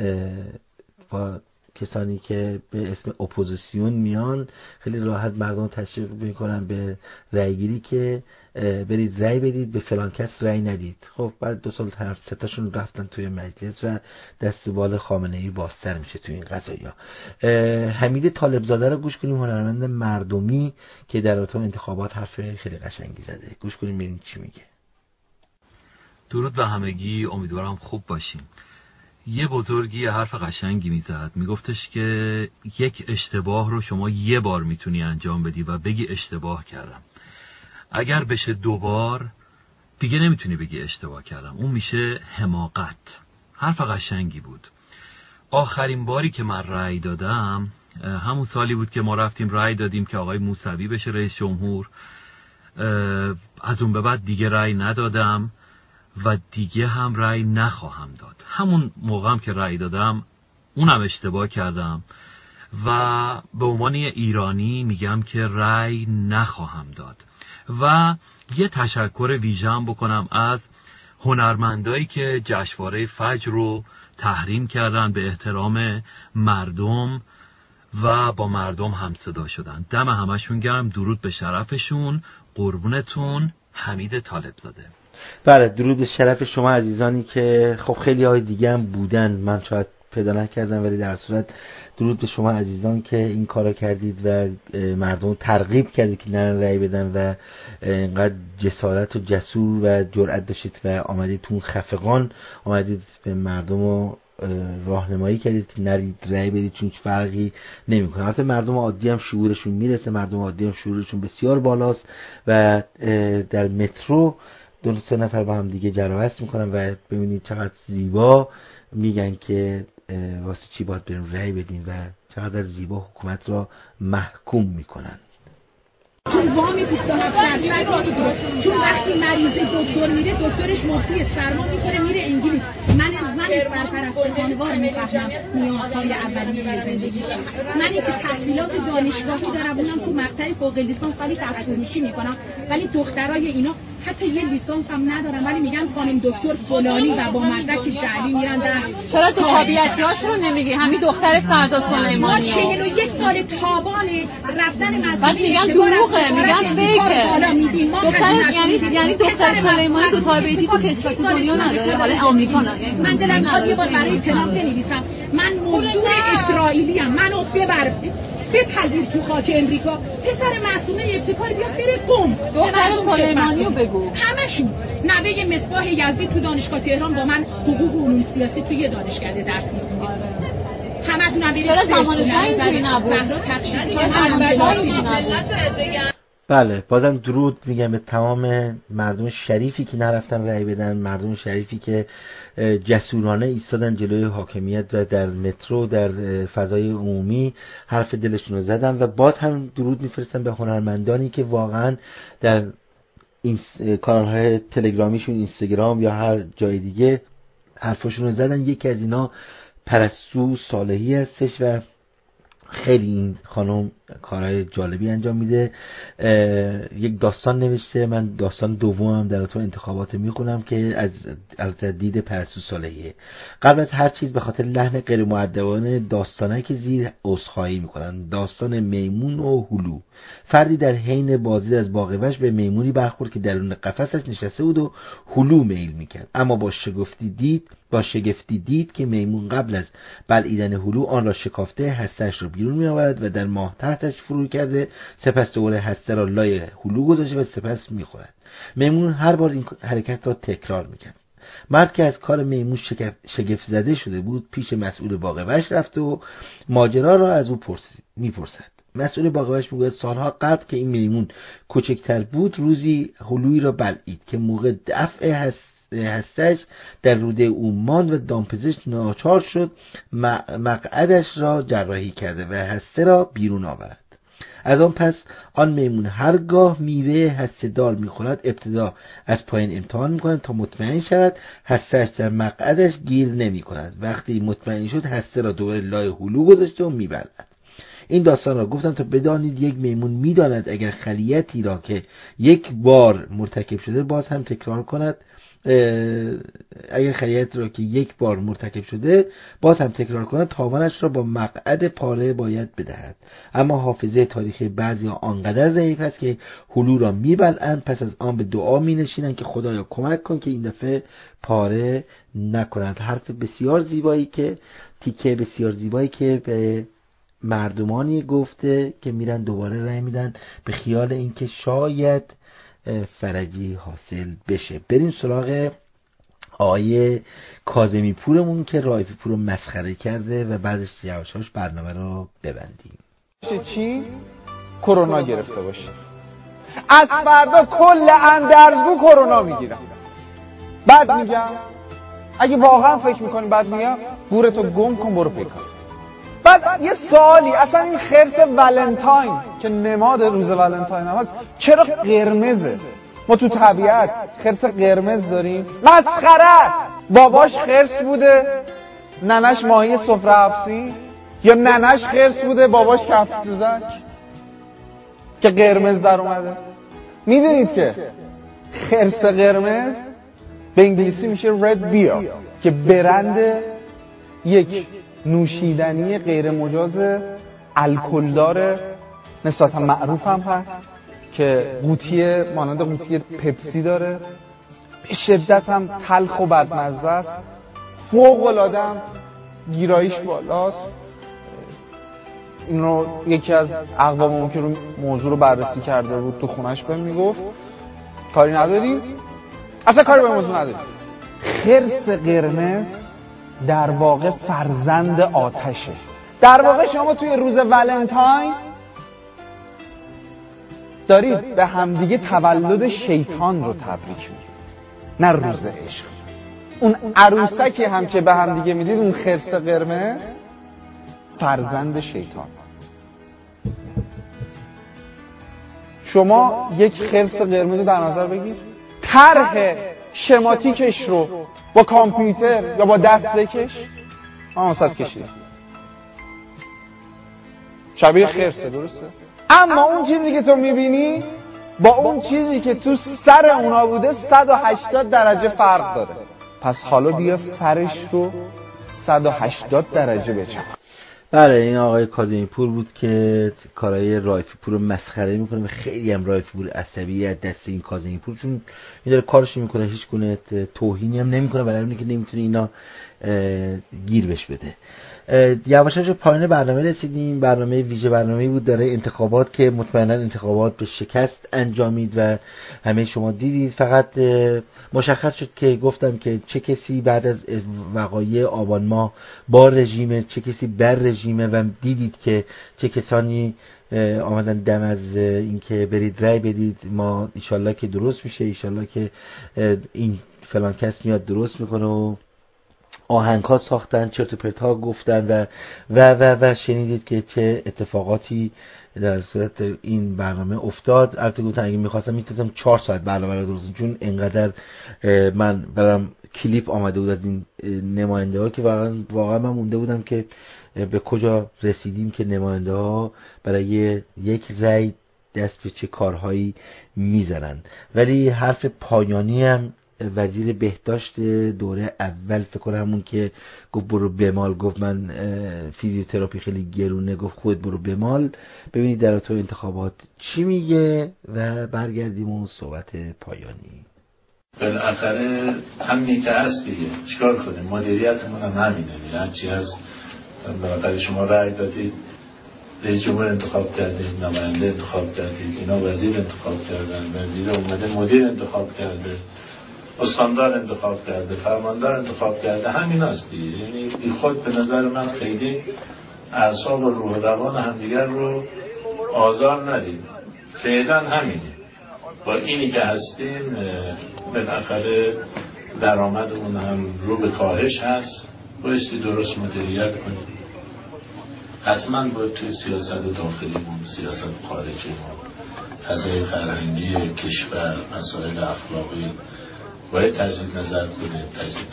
با کسانی که به اسم اپوزیسیون میان خیلی راحت مردم تشویق میکنن به رأیگیری که برید رأی بدید، به فلان کس رأی ندید. خب بعد 2 سال هر 3 تاشون رفتن توی مجلس و دستبال خامنه‌ای بازتر میشه توی این قضایا. حمید طالبزاده رو گوش کنیم، هنرمند مردمی که در رابطه با انتخابات حرف خیلی قشنگی زده. گوش کنیم ببینیم چی میگه. درود به همگی، امیدوارم خوب باشیم. یه بزرگی حرف قشنگی میزد، میگفتش که یک اشتباه رو شما یه بار میتونی انجام بدی و بگی اشتباه کردم. اگر بشه 2 بار دیگه نمیتونی بگی اشتباه کردم، اون میشه حماقت. حرف قشنگی بود. آخرین باری که من رأی دادم همون سالی بود که ما رفتیم رأی دادیم که آقای موسوی بشه رئیس جمهور. از اون به بعد دیگه رأی ندادم و دیگه هم رأی نخواهم داد. همون موقع هم که رأی دادم اونم اشتباه کردم و به عنوان ایرانی میگم که رأی نخواهم داد. و یه تشکر ویژه‌ام بکنم از هنرمندایی که جشنواره فجر رو تحریم کردن به احترام مردم و با مردم همصدا شدن. دم همشون گرم، درود به شرفشون. قربونتون، حمید طالبزاده. بله، درود به شرف شما عزیزانی که خب خیلی های دیگه هم بودن، من شاید پیدا نکردم، ولی در صورت درود به شما عزیزان که این کارو کردید و مردم ترغیب کردید که نرن رأی بدن و اینقدر جسارت و جسور و جرأت داشتید و آمدید تو خفقان آمدید به مردم رو راهنمایی کردید که نرید رأی بدید، چون فرقی نمیکنه. البته مردم عادی هم شعورشون میرسه، مردم عادی هم شعورشون بسیار بالاست و در مترو 2-3 نفر با هم دیگه جراحت میکنن و ببینید چقدر زیبا میگن که واسه چی باید بریم رأی بدیم و چقدر زیبا حکومت را محکوم میکنن. چون وامی 27% چون وقتی مریض دکتر میره دکترش مفتی سرما میکنه میره انگلیس. من برپرست خانوار میفهمم نیازهای اولیه زندگی. من که تحصیلات دانشگاهی دارم، اونم تو مقطع فوق لیسانس ولی تخصصی میکنم، ولی دخترای اینا حتی یه لیسانس هم ندارن ولی میگن خانم دکتر فلانی و با مدرک جعلی میرن در. چرا تو تابعیتیاش رو نمیگی؟ همین دختر فردا سلیمانی ما 41 سال تابان رفتن مدرسه میگن دروغه، میگن فیکه. دختر یعنی دختر سلیمانی تو تابعیتی تو کشور تو دنیا نداره، حالا آمریکا نداره. من دلم میخواد یه بار برای تمام بنویسم من موضوع اسرائیلی ام، منو بپذیر تو خاک امریکا، پسر معصومه ابتکار بیاد بره قم. دختر سلیمانی رو بگو. همشون. نوه مصباح یزدی تو دانشگاه تهران با من حقوق و علوم سیاسی توی دانشکده درس می‌خونه. همتون هم برید. چرا زمان شاه اینجوری نبود؟ بله، بازم درود میگم به تمام مردم شریفی که نرفتن رأی بدن، مردم شریفی که جسورانه ایستادن جلوی حاکمیت و در مترو، در فضای عمومی حرف دلشون رو زدن. و باز هم درود میفرستن به هنرمندانی که واقعا در این کانال‌های تلگرامیشون، اینستاگرام یا هر جای دیگه حرفشون رو زدن. یکی از اینا پرستو صالحی هستش و خیلی این خانم کارهای جالبی انجام میده. یک داستان نوشته، من داستان دومم در تو انتخابات میخونم که از دید پرستو صالحیه. قبل از هر چیز به خاطر لحن غیر مؤدبانه داستانه که زیر عذرخواهی میکنن. داستان میمون و هلو. فردی در حین بازدید از باغ وحش به میمونی برخورد که درون قفسش نشسته بود و هلو میل میکرد، اما با شگفتی دید که میمون قبل از بلعیدن هلو آن را شکافته، هسته‌اش رو بیرون میآورد و در ماه تحتش فرو کرده، سپس دوباره هسته را لای هلو گذاشته و سپس میخورد. میمون هر بار این حرکت را تکرار میکرد. مرد که از کار میمون شگفت زده شده بود پیش مسئول باغ وحش رفت و ماجرا را از او میپرسد. مسئول باغ وحش میگوید سالها قبل که این میمون کوچکتر بود روزی هلویی را بلعید که موقع دفع هستش در روده او ماند و دامپزشک ناچار شد مقعدش را جراحی کرده و هسته را بیرون آورد. از آن پس آن میمون هرگاه میوه هسته دار میخورد ابتدا از پایین امتحان میکند تا مطمئن شود هسته‌اش در مقعدش گیر نمیکند. وقتی مطمئن شد هسته را دوباره لای هلو گذاشته و میبلعد. این داستان را گفتم تا بدانید یک میمون میداند اگر خلیتی را که یک بار مرتکب شده باز هم تکرار کند، تاوانش را با مقعد پاره باید بدهد. اما حافظه تاریخی بعضی آنقدر ضعیف است که هلو را میبلعند، پس از آن به دعا مینشینند که خدایا کمک کن که این دفعه پاره نکنند. حرف بسیار زیبایی که تیکه بسیار زیبایی که به مردمانی گفته که میرن دوباره رای میدن به خیال اینکه شاید فرجی حاصل بشه. بریم سراغ آقای کاظمی پورمون که رائفی پور رو مسخره کرده و بعدش یواشاش برنامه رو ببندیم. چی؟ کرونا گرفته باشه. از فردا کل اندرزگو کرونا میگیرم. بعد میگم اگه واقعا فکر میکنی بعد میگم گورتو گم کن برو پیکار. بعد یه سوالی، اصلا این خرس ولنتاین که نماد روز ولنتاین هم هست چرا قرمزه؟ ما تو طبیعت خرس قرمز داریم؟ مسخره. باباش خرس بوده ننش ماهی سفره افسی، یا ننش خرس بوده باباش کفتوزک که قرمز در اومده. میدونید که خرس قرمز به انگلیسی میشه رد بیر که برند یک نوشیدنی غیر مجاز الکلدار نسبتا معروف هم هست که قوطی مانند قوطی پپسی داره، به شدت هم تلخ و بدمزه است، فوق العاده هم گیراییش بالاست. این رو یکی از اقواممون که رو موضوع رو بررسی کرده بود تو خونش بهم میگفت کاری نداری؟ اصلا کاری به موضوع نداری. خرس قرمز در واقع فرزند آتشه. در واقع شما توی روز ولنتاین دارید به همدیگه تولد شیطان رو تبریک میگید، نه روز عشق. اون عروسکی هم که به همدیگه میدید، اون خرس قرمز فرزند شیطان. شما یک خرس قرمز رو در نظر بگیر، طرح شماتیکش رو با کامپیوتر یا با دست بکش، واسط کشید، شبیه خرسه، درسته؟ اما اون چیزی که تو میبینی با اون چیزی که تو سر اونا بوده 180 درجه فرق داره. پس حالا بیا سرش رو 180 درجه بچرخ. بله، این آقای کاظمی پور بود که کارهای رائفی پور رو مسخره میکنه و خیلی هم رائفی پور عصبی از دست این کاظمی پور، چون این داره کارش میکنه، هیچ گونه توهینی هم نمیکنه، برای اینکه نمیتونه اینا گیر بهش بده. یواشاش پایان برنامه رسیدیم. برنامه ویژه برنامه‌ای بود برای انتخابات که مطمئنا انتخابات به شکست انجامید و همه شما دیدید. فقط مشخص شد که گفتم که چه کسی بعد از وقایع آبان ماه با رژیم، چه کسی بر رژیم رژیمه و دیدید که چه کسانی آمدن دم از اینکه برید رای بدید، ما ایشالله که درست میشه، ایشالله که این فلان کس میاد درست میکنه و آهنگ ها ساختن، چرت و پرت ها گفتن و شنیدید که چه اتفاقاتی در صورت این برنامه افتاد. البته گفتم اگه میخواستم میتونم 4 ساعت برنامه رو درست، چون انقدر من برام کلیپ آمده بود از این نماینده ها که واقعا من مونده بودم که به کجا رسیدیم که نماینده ها برای یک رأی دست به چه کارهایی میزنن. ولی حرف پایانی هم وزیر بهداشت دوره اول، فکر کنم همون که گفت برو بمال، گفت من فیزیوتراپی خیلی گرونه، گفت خود برو بمال. ببینید در تو انتخابات چی میگه و برگردیم اون صحبت پایانی. بالاخره همینی که هست دیگه، چیکار کنیم؟ مدیریتمون هم همینه، هرچی هست. بالاخره شما رأی دادید، رئیس جمهور انتخاب کردید، نماینده انتخاب کردید، اینا وزیر انتخاب کردن، وزیر اومده مدیر انتخاب کرده، استاندار انتخاب کرده، فرماندار انتخاب کرده، همین هست دیگه. یعنی بی خود به نظر من خیلی اعصاب و روح و روان همدیگر رو آزار ندید. فعلا همینه، با اینی که هستیم بالاخره درآمدمون هم رو به کاهش هست. بایستی درست مدیریت کنیم. حتما باید توی سیاست داخلیمون، سیاست خارجیمون، فضای فرهنگی کشور، مسائل اخلاقی باید تجدید نظر کنیم.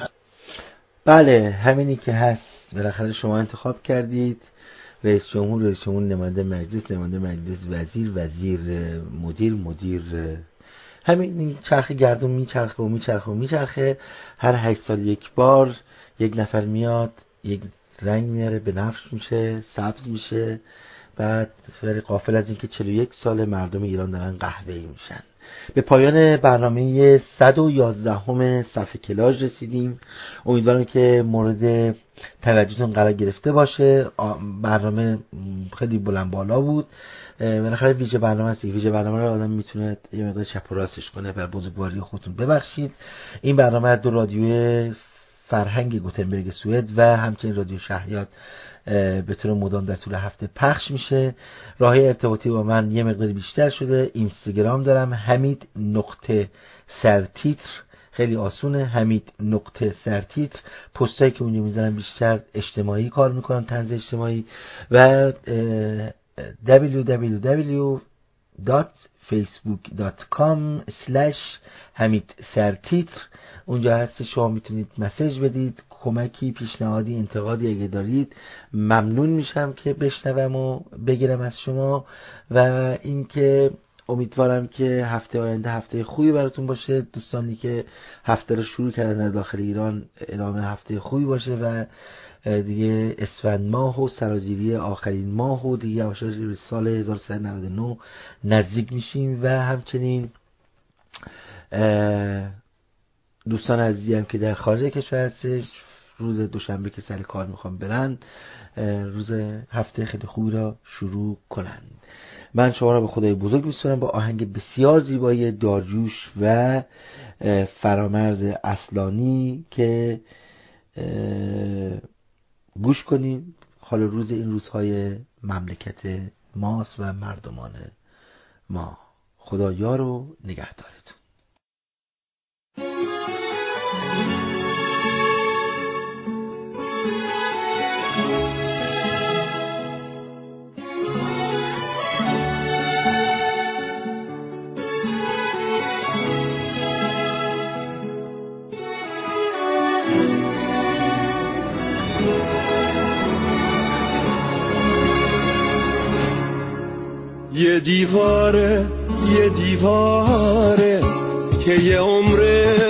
بله همینی که هست. بالاخره شما انتخاب کردید رئیس جمهور، نماینده مجلس، وزیر، مدیر. همین چرخ گردون میچرخه. هر 8 سال یک بار یک نفر میاد، یک رنگ میاره، به نفش میشه، سبز میشه. بعد غافل از اینکه 41 سال مردم ایران دارن قهوه‌ای میشن. به پایان برنامه 111 صفحه کلاژ رسیدیم. امیدوارم که مورد توجهتون قرار گرفته باشه. برنامه خیلی بلند بالا بود. بالاخره ویژه برنامه است. ویژه برنامه رو آدم میتونه یه مقدار چپ و راستش کنه. بر بزرگواری خودتون ببخشید. این برنامه از 2 رادیو فرهنگ گوتنبرگ سوئد و همچنین رادیو شهریار به طور مدام در طول هفته پخش میشه. راه ارتباطی با من یه مقدار بیشتر شده. اینستاگرام دارم، حمید_سرتیتر، خیلی آسونه، حمید_سرتیتر. پستایی که اونجا میذارم بیشتر اجتماعی کار میکنم، طنز اجتماعی. و www.facebook.com/حمیدسرتیتر. اونجا هست شما میتونید مسیج بدید، کمکی، پیشنهادی، انتقادی اگه دارید ممنون میشم که بشنوم و بگیرم از شما. و اینکه امیدوارم که هفته آینده هفته خوبی براتون باشه. دوستانی که هفته رو شروع کردن در داخل ایران ادامه هفته خوبی باشه و دیگه اسفند ماه و سرازیری آخرین ماه و دیگه آشار سال 1399 نزدیک میشیم. و همچنین دوستان عزیزی هم که در خارج کشور هستش، روز دوشنبه که سر کار میخوام برن، روز هفته خیلی خوبی را شروع کنن. من شما را به خدای بزرگ میسپارم با آهنگ بسیار زیبای داریوش و فرامرز اصلانی که گوش کنیم. حال روز این روزهای مملکت ماست و مردمان ما. خدا یار و نگهدارتون. یه دیواره که یه عمر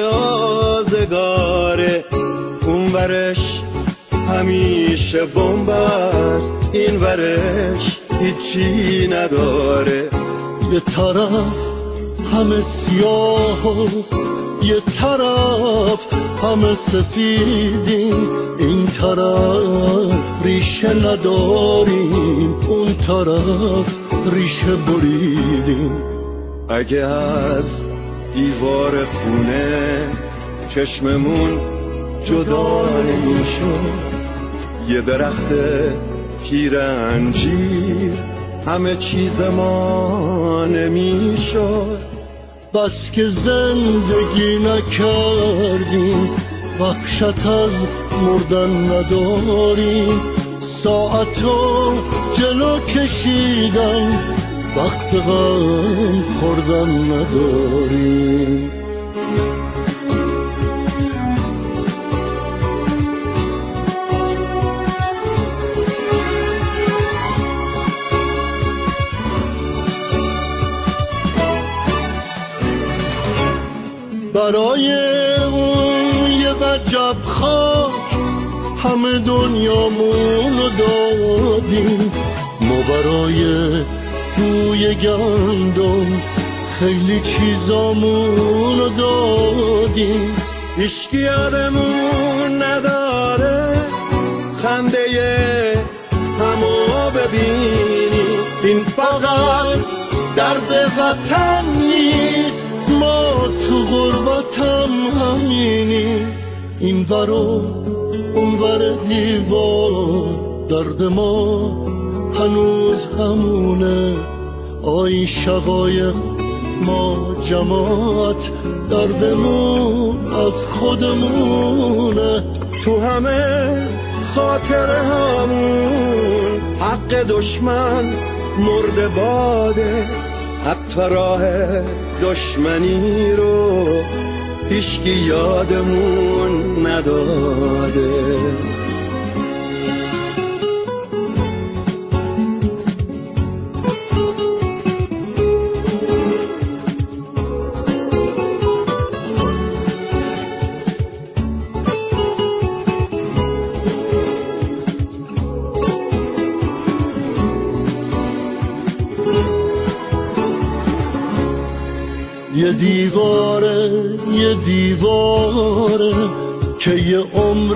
آزگاره، اون ورش همیشه بمب است، این ورش هیچی نداره. یه طرف همه سیاه و یه طرف همه سفیدیم، این طرف ریشه نداریم، اون طرف ریشه بریدیم. اگه از دیوار خونه چشممون جدا نمیشد، یه درخت پیر انجیر همه چیز ما نمیشد. بس که زندگی نکردیم وحشت از مردن نداریم. ساعتو جلو کشیدن وقت غم خوردن نداریم. برای اون یه وجب خاک همه دنیامونو دادیم. ما برای بوی گندم خیلی چیزامونو دادیم. هیچکی یادمون نداره خنده همو ببینیم. این فقط درد وطن نیست، ما تو غربتم همینیم. این ورو اون ور دیوار درد ما هنوز همونه. آی شقایق ما جماعت دردمون از خودمونه. تو همه خاطر همون حق دشمن مرده باده. حتی راه دشمنی رو هیچکی یادمون نداده. یه دیواره که یه عمر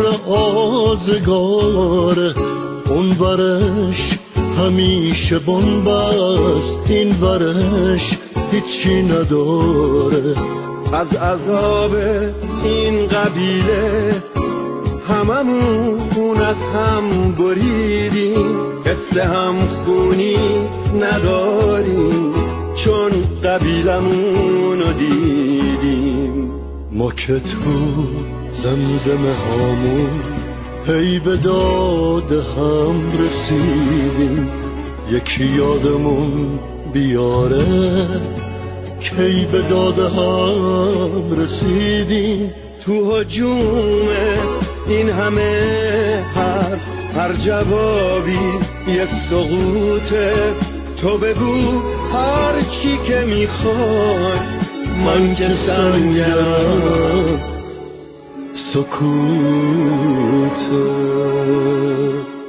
آزگاره. اون ورش همیشه بنبست، این ورش هیچی نداره. از عذاب این قبیله هممون از هم بریدیم. حس هم خونی نداریم چون قبیلمونو دیدیم. ما که تو زمزمه هامون هی به داد هم رسیدیم. یکی یادمون بیاره کی به داد هم رسیدیم. تو هجوم این همه حرف هر جوابی یه سقوطه. تو بگو هر چی که میخوای، من که سنگم سکوته.